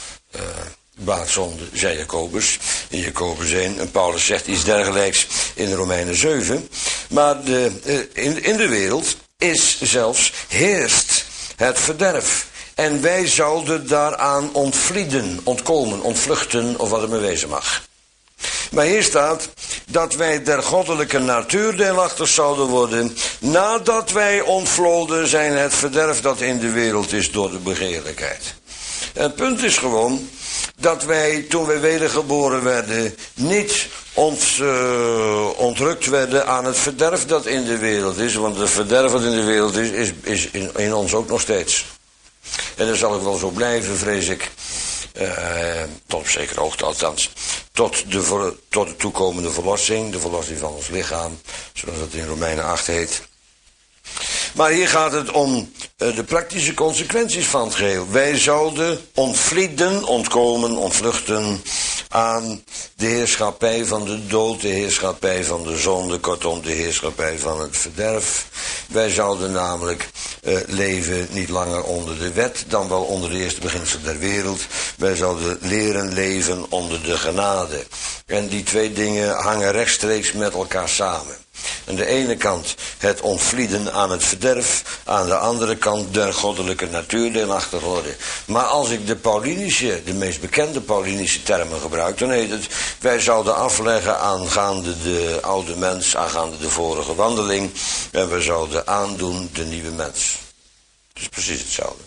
baat zonde, zei Jacobus in Jacobus 1. En Paulus zegt iets dergelijks in Romeinen 7. Maar in de wereld is zelfs heerst het verderf. En wij zouden daaraan ontvlieden, ontkomen, ontvluchten of wat het maar wezen mag. Maar hier staat dat wij der goddelijke natuur deelachtig zouden worden, nadat wij ontvloden zijn het verderf dat in de wereld is door de begeerlijkheid. En het punt is gewoon dat wij, toen wij wedergeboren werden, niet ontrukt werden aan het verderf dat in de wereld is, want het verderf dat in de wereld is in ons ook nog steeds. En dat zal ook wel zo blijven, vrees ik. Tot op zekere hoogte althans. Tot de toekomende verlossing. De verlossing van ons lichaam. Zoals dat in Romeinen 8 heet. Maar hier gaat het om de praktische consequenties van het geheel. Wij zouden ontvlieden, ontkomen, ontvluchten aan de heerschappij van de dood, de heerschappij van de zonde, kortom de heerschappij van het verderf. Wij zouden namelijk leven niet langer onder de wet, dan wel onder de eerste beginsel der wereld. Wij zouden leren leven onder de genade. En die 2 dingen hangen rechtstreeks met elkaar samen. Aan de ene kant het ontvlieden aan het verderf, aan de andere kant der goddelijke natuur deelachtig worden. Maar als ik de meest bekende Paulinische termen gebruik, dan heet het, wij zouden afleggen aangaande de oude mens, aangaande de vorige wandeling, en we zouden aandoen de nieuwe mens. Het is precies hetzelfde.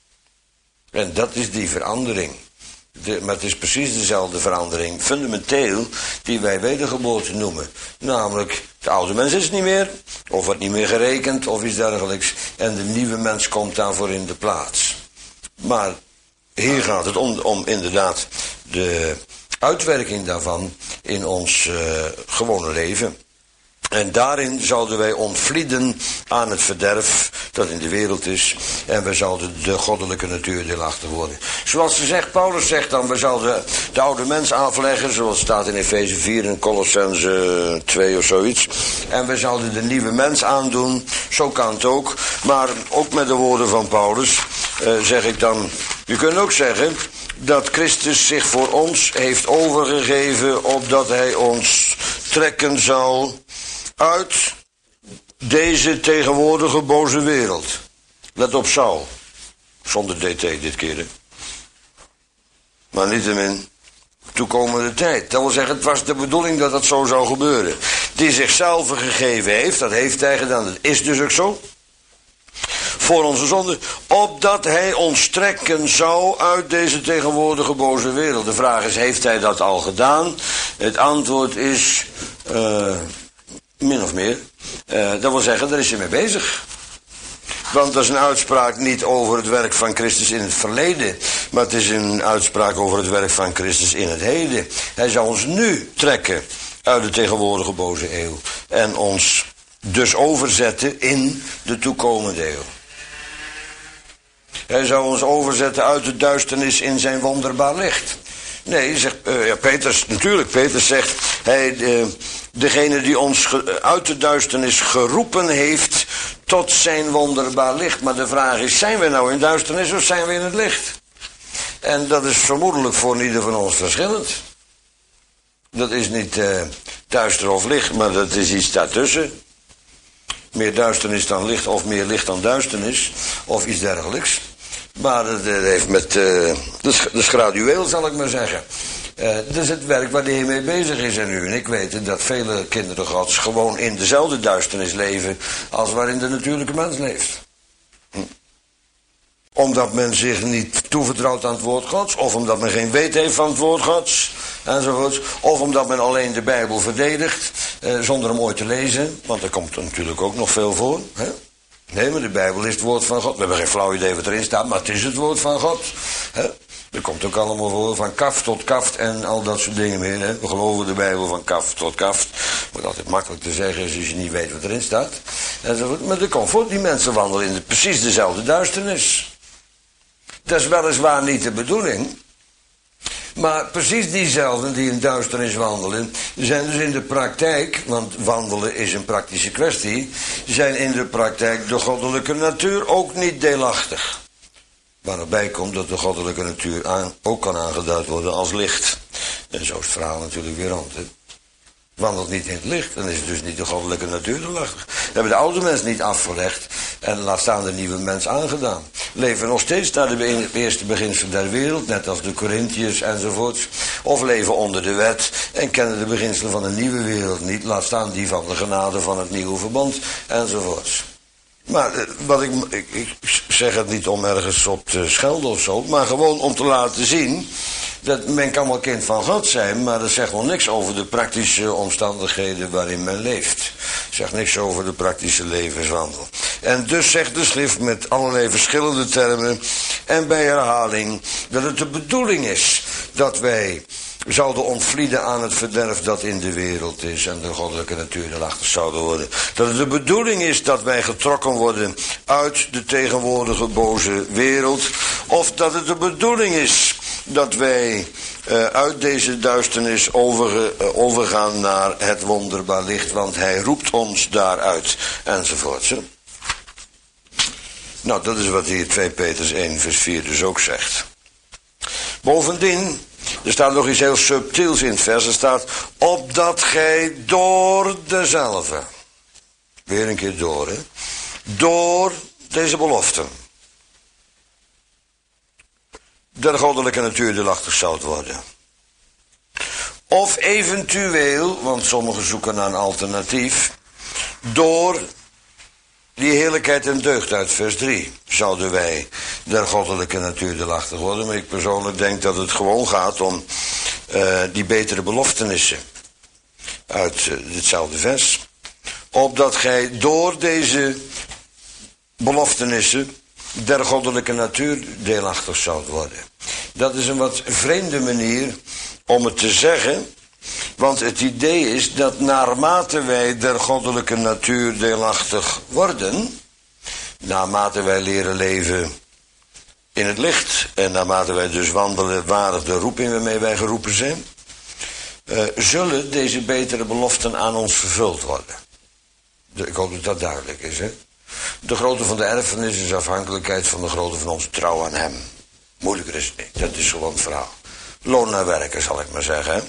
En dat is die verandering. Maar het is precies dezelfde verandering, fundamenteel, die wij wedergeboorte noemen. Namelijk, de oude mens is het niet meer, of wordt niet meer gerekend, of iets dergelijks. En de nieuwe mens komt daarvoor in de plaats. Maar hier gaat het om inderdaad de uitwerking daarvan in ons gewone leven. En daarin zouden wij ontvlieden aan het verderf dat in de wereld is. En we zouden de goddelijke natuur deelachtig worden. Zoals Paulus zegt dan, we zouden de oude mens afleggen. Zoals het staat in Efeze 4 en Colossense 2 of zoiets. En we zouden de nieuwe mens aandoen. Zo kan het ook. Maar ook met de woorden van Paulus zeg ik dan. Je kunt ook zeggen dat Christus zich voor ons heeft overgegeven, opdat hij ons trekken zal uit deze tegenwoordige boze wereld. Let op, Saul. Zonder dt dit keer. Hè? Maar niettemin, toekomende tijd. Dat wil zeggen, het was de bedoeling dat dat zo zou gebeuren. Die zichzelf gegeven heeft, dat heeft hij gedaan. Dat is dus ook zo. Voor onze zonde, opdat hij ons trekken zou uit deze tegenwoordige boze wereld. De vraag is, heeft hij dat al gedaan? Het antwoord is, min of meer. Dat wil zeggen, daar is hij mee bezig. Want dat is een uitspraak niet over het werk van Christus in het verleden, maar het is een uitspraak over het werk van Christus in het heden. Hij zou ons nu trekken uit de tegenwoordige boze eeuw en ons dus overzetten in de toekomende eeuw. Hij zou ons overzetten uit de duisternis in zijn wonderbaar licht. Nee, zegt Petrus zegt, degene die ons uit de duisternis geroepen heeft tot zijn wonderbaar licht. Maar de vraag is, zijn we nou in duisternis of zijn we in het licht? En dat is vermoedelijk voor ieder van ons verschillend. Dat is niet duister of licht, maar dat is iets daartussen. Meer duisternis dan licht of meer licht dan duisternis of iets dergelijks. Maar dat heeft met, dat is gradueel, zal ik maar zeggen. Dat is het werk waar de Heer mee bezig is. En u en ik weten dat vele kinderen Gods gewoon in dezelfde duisternis leven als waarin de natuurlijke mens leeft. Omdat men zich niet toevertrouwt aan het woord Gods, of omdat men geen weet heeft van het woord Gods, enzovoorts. Of omdat men alleen de Bijbel verdedigt, zonder hem ooit te lezen, want er komt er natuurlijk ook nog veel voor. Hè? Nee, maar de Bijbel is het woord van God. We hebben geen flauw idee wat erin staat, maar het is het woord van God. Hè? Er komt ook allemaal voor, van kaft tot kaft en al dat soort dingen meer. Hè? We geloven de Bijbel van kaft tot kaft. Wat altijd makkelijk te zeggen is als je niet weet wat erin staat. Enzovoort. Maar er komt voor, die mensen wandelen in precies dezelfde duisternis. Dat is weliswaar niet de bedoeling. Maar precies diezelfden die in duisternis wandelen, zijn dus in de praktijk, want wandelen is een praktische kwestie, zijn in de praktijk de goddelijke natuur ook niet deelachtig. Waarbij komt dat de goddelijke natuur ook kan aangeduid worden als licht. En zo is het verhaal natuurlijk weer rond. Hè? Wandelt niet in het licht, dan is het dus niet de goddelijke natuur deelachtig. Dat hebben de oude mens niet afgelegd en laat staan de nieuwe mens aangedaan. Leven nog steeds naar de eerste beginselen der wereld, net als de Corinthiërs enzovoorts. Of leven onder de wet en kennen de beginselen van de nieuwe wereld niet, laat staan die van de genade van het nieuwe verbond enzovoorts. Maar ik zeg het niet om ergens op te schelden of zo, maar gewoon om te laten zien dat men kan wel kind van God zijn, maar dat zegt wel niks over de praktische omstandigheden waarin men leeft. Het zegt niks over de praktische levenswandel. En dus zegt de schrift met allerlei verschillende termen en bij herhaling dat het de bedoeling is dat wij zouden ontvlieden aan het verderf dat in de wereld is en de goddelijke natuur erachter zouden worden. Dat het de bedoeling is dat wij getrokken worden uit de tegenwoordige boze wereld, of dat het de bedoeling is dat wij uit deze duisternis overgaan naar het wonderbaar licht, want hij roept ons daaruit, enzovoort. Nou, dat is wat hier 2 Petrus 1 vers 4 dus ook zegt. Bovendien, er staat nog iets heel subtiels in het vers, er staat, opdat gij door dezelfde, weer een keer door, hè, door deze beloften, der goddelijke natuur deelachtig zou worden. Of eventueel, want sommigen zoeken naar een alternatief, door die heerlijkheid en deugd uit vers 3 zouden wij der goddelijke natuur deelachtig worden. Maar ik persoonlijk denk dat het gewoon gaat om die betere beloftenissen uit ditzelfde vers. Opdat gij door deze beloftenissen der goddelijke natuur deelachtig zoudt worden. Dat is een wat vreemde manier om het te zeggen, Want het idee is dat naarmate wij der goddelijke natuur deelachtig worden, naarmate wij leren leven in het licht en naarmate wij dus wandelen waardig de roeping waarmee wij geroepen zijn, zullen deze betere beloften aan ons vervuld worden. Ik hoop dat dat duidelijk is, hè? De grootte van de erfenis is afhankelijkheid van de grootte van onze trouw aan hem. Moeilijker is het niet, dat is gewoon het verhaal. Loon naar werken, zal ik maar zeggen, hè?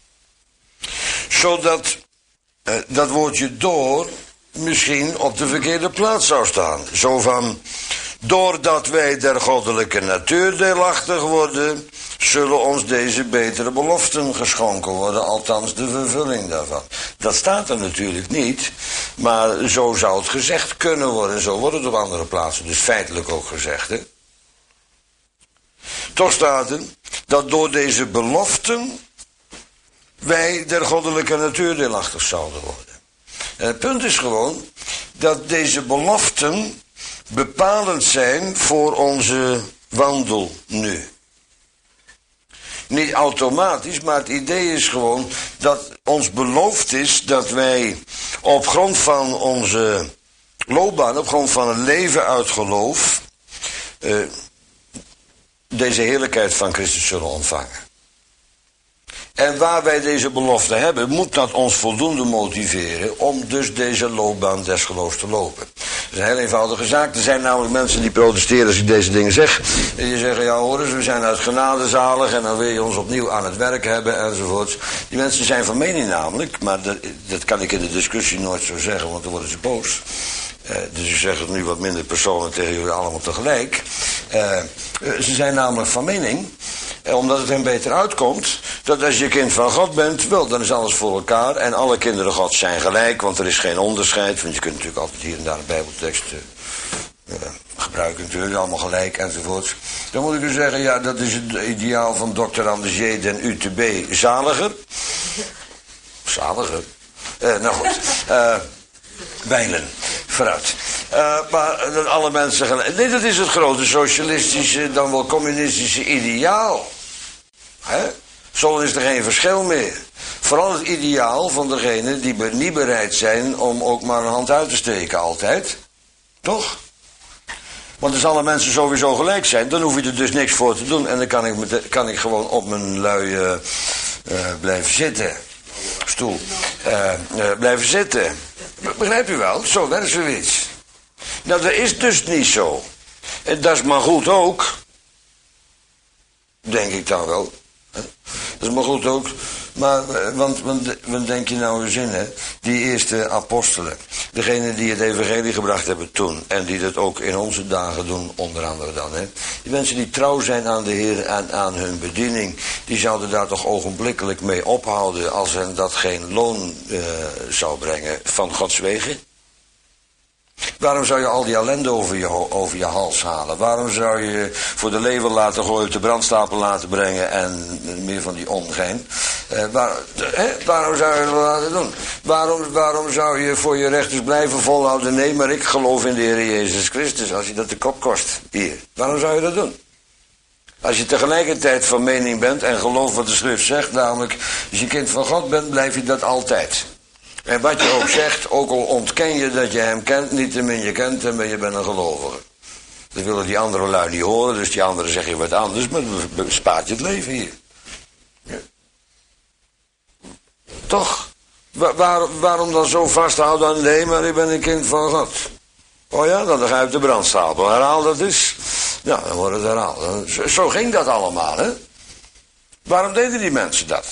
Zodat dat woordje door misschien op de verkeerde plaats zou staan. Zo van, doordat wij der goddelijke natuur deelachtig worden, zullen ons deze betere beloften geschonken worden, althans de vervulling daarvan. Dat staat er natuurlijk niet, maar zo zou het gezegd kunnen worden. Zo wordt het op andere plaatsen dus feitelijk ook gezegd, hè? Toch staat er dat door deze beloften wij der goddelijke natuur deelachtig zouden worden. En het punt is gewoon dat deze beloften bepalend zijn voor onze wandel nu. Niet automatisch, maar het idee is gewoon dat ons beloofd is dat wij op grond van onze loopbaan, op grond van het leven uit geloof, deze heerlijkheid van Christus zullen ontvangen. En waar wij deze belofte hebben, moet dat ons voldoende motiveren om dus deze loopbaan des geloofs te lopen. Dat is een heel eenvoudige zaak. Er zijn namelijk mensen die protesteren als ik deze dingen zeg. En die zeggen, ja hoor eens, we zijn uit genade zalig en dan wil je ons opnieuw aan het werk hebben enzovoorts. Die mensen zijn van mening namelijk, maar dat kan ik in de discussie nooit zo zeggen, want dan worden ze boos. Dus ik zeg het nu wat minder persoonlijk tegen jullie allemaal tegelijk. Ze zijn namelijk van mening, omdat het hen beter uitkomt, dat als je kind van God bent, wel, dan is alles voor elkaar. En alle kinderen Gods zijn gelijk, want er is geen onderscheid. Want je kunt natuurlijk altijd hier en daar een bijbeltekst gebruiken natuurlijk, allemaal gelijk enzovoorts. Dan moet ik u zeggen, ja, dat is het ideaal van Dr. Andersje den UTB. Zaliger. Zaliger. Nou goed. Bijlen. Vooruit. Maar dat alle mensen gelijk. Nee, dat is het grote socialistische, dan wel communistische ideaal. Hè? Zo is er geen verschil meer. Vooral het ideaal van degenen die niet bereid zijn om ook maar een hand uit te steken altijd. Toch? Want als alle mensen sowieso gelijk zijn, dan hoef je er dus niks voor te doen. En dan kan ik gewoon op mijn lui blijven zitten. Stoel. Blijven zitten. Begrijpt u wel? Zo werkt zoiets. Nou, dat is dus niet zo. En dat is maar goed ook. Denk ik dan wel. Dat is maar goed ook. Maar, want denk je nou eens in, hè? Die eerste apostelen. Degene die het evangelie gebracht hebben toen. En die dat ook in onze dagen doen, onder andere dan, hè? Die mensen die trouw zijn aan de Heer en aan hun bediening. Die zouden daar toch ogenblikkelijk mee ophouden. Als hen dat geen loon zou brengen van Gods wegen. Waarom zou je al die ellende over je hals halen? Waarom zou je voor de leeuwen laten gooien, op de brandstapel laten brengen en meer van die ongein? Waarom zou je dat laten doen? Waarom zou je voor je rechters blijven volhouden? Nee, maar ik geloof in de Heer Jezus Christus, als je dat de kop kost. Hier. Waarom zou je dat doen? Als je tegelijkertijd van mening bent en gelooft wat de schrift zegt, namelijk als je kind van God bent, blijf je dat altijd. En wat je ook zegt, ook al ontken je dat je hem kent, niettemin je kent hem en je bent een gelovige. Dat willen die andere lui niet horen, dus die anderen zeggen wat anders, maar dan bespaart je het leven hier. Ja. Toch? Waarom dan zo vasthouden aan, nee, maar ik ben een kind van God. Oh ja, dan ga je op de brandstapel. Herhaal dat eens. Ja, dan wordt het herhaald. Zo ging dat allemaal, hè? Waarom deden die mensen dat?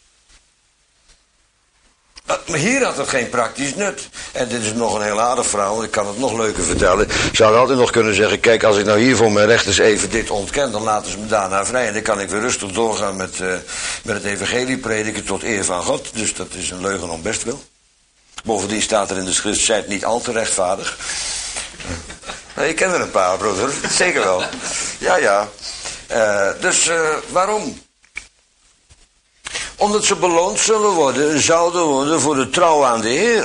Maar hier had het geen praktisch nut. En dit is nog een heel aardig verhaal, ik kan het nog leuker vertellen. Ze hadden altijd nog kunnen zeggen, kijk, als ik nou hier voor mijn rechters even dit ontken, dan laten ze me daarna vrij. En dan kan ik weer rustig doorgaan met het evangelie prediken tot eer van God. Dus dat is een leugen om bestwil. Bovendien staat er in de schrift, zijt niet al te rechtvaardig. Nou, ik ken er een paar, broeder. Zeker wel. Ja. Dus waarom? Omdat ze beloond zouden worden voor de trouw aan de Heer.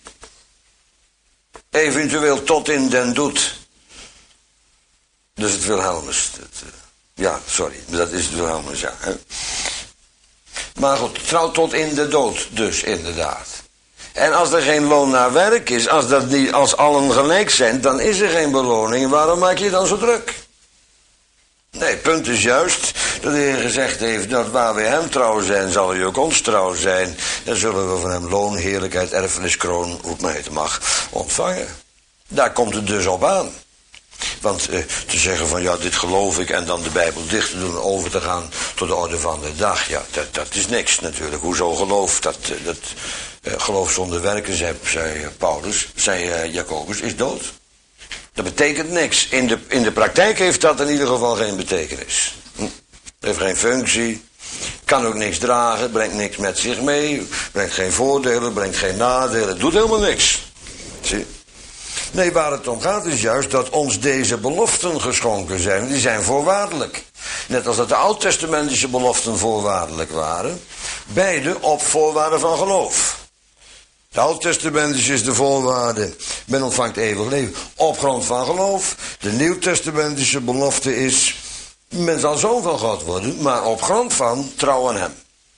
Eventueel tot in den doet. Dus het Wilhelmus. Ja, sorry, dat is het Wilhelmus, ja. Maar goed, trouw tot in de dood dus inderdaad. En als er geen loon naar werk is, als allen gelijk zijn, dan is er geen beloning. Waarom maak je dan zo druk? Nee, het punt is juist dat de Heer gezegd heeft dat waar wij hem trouw zijn, zal hij ook ons trouw zijn. En zullen we van hem loon, heerlijkheid, erfenis, kroon, hoe het maar heten mag, ontvangen. Daar komt het dus op aan. Want te zeggen van ja, dit geloof ik en dan de Bijbel dicht te doen en over te gaan tot de orde van de dag, ja, dat is niks natuurlijk. Hoezo geloof? Geloof zonder werken, zei Paulus, zei Jacobus, is dood. Dat betekent niks. In de praktijk heeft dat in ieder geval geen betekenis. Heeft geen functie, kan ook niks dragen, brengt niks met zich mee, brengt geen voordelen, brengt geen nadelen, doet helemaal niks. Zie je? Nee, waar het om gaat is juist dat ons deze beloften geschonken zijn. Die zijn voorwaardelijk. Net als dat de oud-testamentische beloften voorwaardelijk waren. Beide op voorwaarde van geloof. De oud-testamentische is de voorwaarde. Men ontvangt eeuwig leven op grond van geloof. De nieuw-testamentische belofte is. Men zal zoon van God worden, maar op grond van trouw aan hem.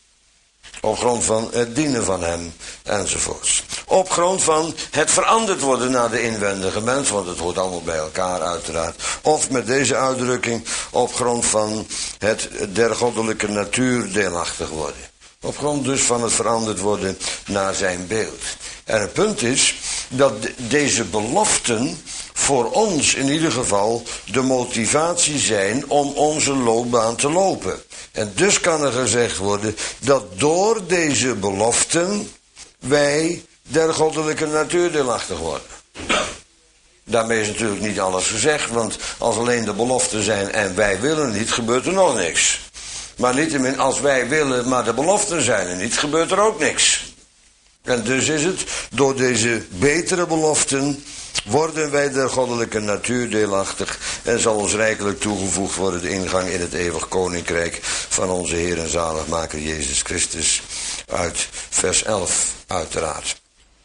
Op grond van het dienen van hem, enzovoorts. Op grond van het veranderd worden naar de inwendige mens, want het hoort allemaal bij elkaar uiteraard. Of met deze uitdrukking, op grond van het der goddelijke natuur deelachtig worden. Op grond dus van het veranderd worden naar zijn beeld. En het punt is dat deze beloften voor ons in ieder geval de motivatie zijn om onze loopbaan te lopen. En dus kan er gezegd worden dat door deze beloften wij der goddelijke natuur deelachtig worden. Daarmee is natuurlijk niet alles gezegd, want als alleen de beloften zijn en wij willen niet, gebeurt er nog niks. Maar niettemin, als wij willen, maar de beloften zijn er niet, gebeurt er ook niks. En dus is het, door deze betere beloften worden wij der goddelijke natuur deelachtig en zal ons rijkelijk toegevoegd worden de ingang in het eeuwig koninkrijk van onze Heer en zaligmaker Jezus Christus uit vers 11 uiteraard.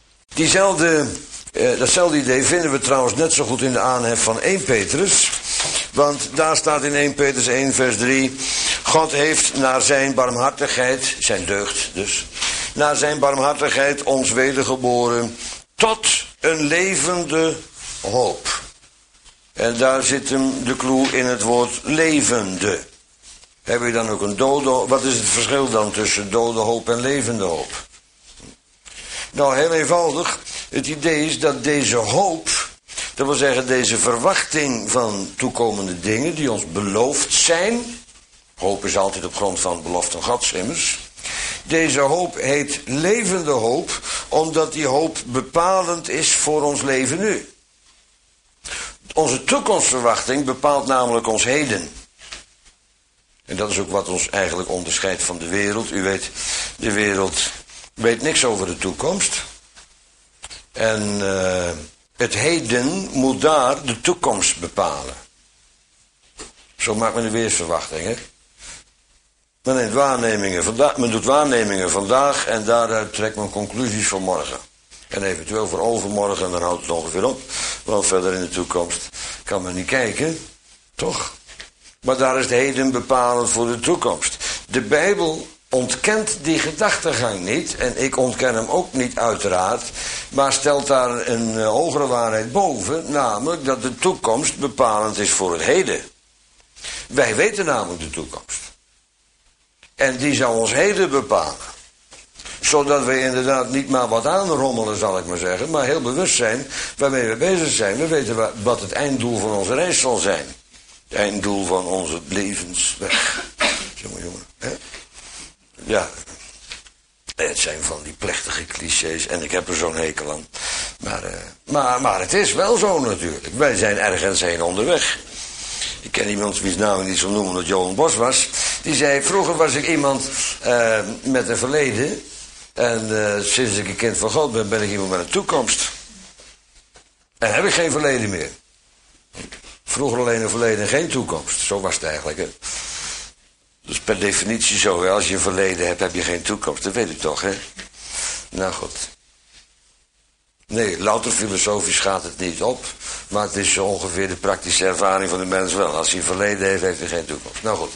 Datzelfde idee vinden we trouwens net zo goed in de aanhef van 1 Petrus. Want daar staat in 1 Petrus 1 vers 3. God heeft naar zijn barmhartigheid, zijn deugd dus, naar zijn barmhartigheid ons wedergeboren tot een levende hoop. En daar zit hem de clue in het woord levende. Heb je dan ook een dode hoop? Wat is het verschil dan tussen dode hoop en levende hoop? Nou, heel eenvoudig. Het idee is dat deze hoop, dat wil zeggen deze verwachting van toekomende dingen die ons beloofd zijn. Hoop is altijd op grond van beloften Gods immers. Deze hoop heet levende hoop, omdat die hoop bepalend is voor ons leven nu. Onze toekomstverwachting bepaalt namelijk ons heden. En dat is ook wat ons eigenlijk onderscheidt van de wereld. U weet, de wereld weet niks over de toekomst. En het heden moet daar de toekomst bepalen. Zo maakt men de weersverwachting, hè. Men doet waarnemingen vandaag en daaruit trekt men conclusies voor morgen. En eventueel voor overmorgen en dan houdt het ongeveer op. Want verder in de toekomst kan men niet kijken, toch? Maar daar is het heden bepalend voor de toekomst. De Bijbel ontkent die gedachtegang niet, en ik ontken hem ook niet uiteraard, maar stelt daar een hogere waarheid boven, namelijk dat de toekomst bepalend is voor het heden. Wij weten namelijk de toekomst. En die zal ons heden bepalen. Zodat we inderdaad niet maar wat aanrommelen, zal ik maar zeggen, maar heel bewust zijn waarmee we bezig zijn. We weten wat het einddoel van onze reis zal zijn. Het einddoel van onze levensweg. Jongen, hè? Ja, het zijn van die plechtige clichés en ik heb er zo'n hekel aan. Maar het is wel zo natuurlijk. Wij zijn ergens heen onderweg. Ik ken iemand wiens naam ik niet zal noemen omdat Johan Bos was. Die zei, vroeger was ik iemand met een verleden. En sinds ik een kind van God ben, ben ik iemand met een toekomst. En heb ik geen verleden meer. Vroeger alleen een verleden en geen toekomst. Zo was het eigenlijk, hè. Dus per definitie zo, hè? Als je een verleden hebt, heb je geen toekomst. Dat weet u toch, hè? Nou goed. Nee, louter filosofisch gaat het niet op. Maar het is zo ongeveer de praktische ervaring van de mens wel. Als hij een verleden heeft, heeft hij geen toekomst. Nou goed.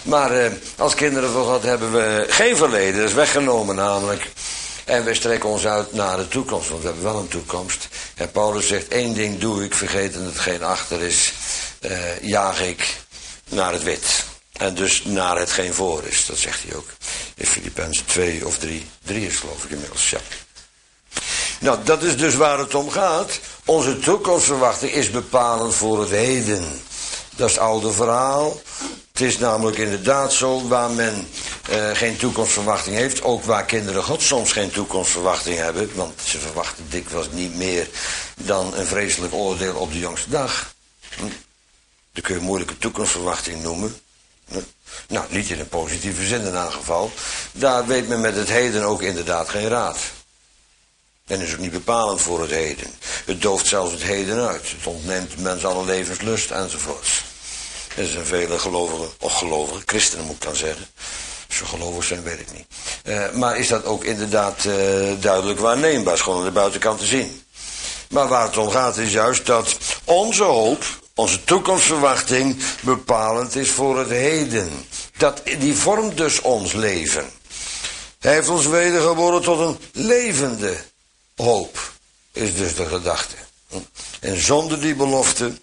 Maar als kinderen van God hebben we geen verleden, dat is weggenomen namelijk. En wij strekken ons uit naar de toekomst, want we hebben wel een toekomst. En Paulus zegt, 1 ding doe ik, vergeten hetgeen achter is, jaag ik naar het wit. En dus naar hetgeen voor is, dat zegt hij ook. In Filippenzen 2 of 3, 3 is geloof ik inmiddels, ja. Nou, dat is dus waar het om gaat. Onze toekomstverwachting is bepalend voor het heden. Dat is het oude verhaal. Het is namelijk inderdaad zo, waar men geen toekomstverwachting heeft, ook waar kinderen God soms geen toekomstverwachting hebben, want ze verwachten dikwijls niet meer dan een vreselijk oordeel op de jongste dag. Dat kun je moeilijke toekomstverwachting noemen. Nou, niet in een positieve zin in elk geval. Daar weet men met het heden ook inderdaad geen raad. En is ook niet bepalend voor het heden. Het dooft zelfs het heden uit. Het ontneemt de mens alle levenslust enzovoorts. Er zijn vele gelovige christenen moet ik dan zeggen. Als ze gelovig zijn, weet ik niet. Maar is dat ook inderdaad duidelijk waarneembaar, is gewoon aan de buitenkant te zien. Maar waar het om gaat is juist dat onze hoop, onze toekomstverwachting, bepalend is voor het heden. Die vormt dus ons leven. Hij heeft ons wedergeboren tot een levende hoop, is dus de gedachte. En zonder die belofte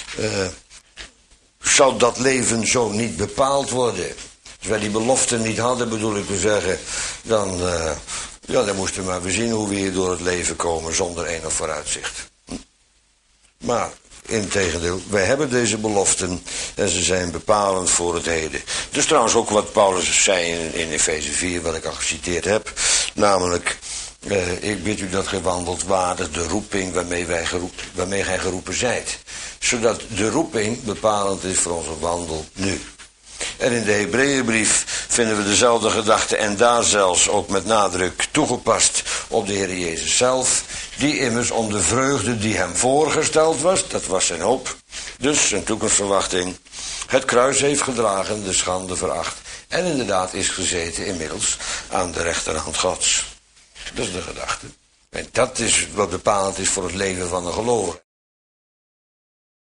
zou dat leven zo niet bepaald worden. Als wij die belofte niet hadden, bedoel ik te zeggen, dan moesten we maar weer zien hoe we hier door het leven komen zonder enig vooruitzicht. Maar integendeel, wij hebben deze beloften en ze zijn bepalend voor het heden. Dus trouwens ook wat Paulus zei in Efeze 4, wat ik al geciteerd heb, namelijk, ik bid u dat gij wandelt waardig de roeping waarmee gij geroepen zijt. Zodat de roeping bepalend is voor onze wandel nu. En in de Hebreeënbrief vinden we dezelfde gedachte en daar zelfs ook met nadruk toegepast op de Heer Jezus zelf. Die immers om de vreugde die hem voorgesteld was, dat was zijn hoop, dus zijn toekomstverwachting, het kruis heeft gedragen, de schande veracht en inderdaad is gezeten inmiddels aan de rechterhand Gods. Dat is de gedachte. En dat is wat bepalend is voor het leven van de gelovige.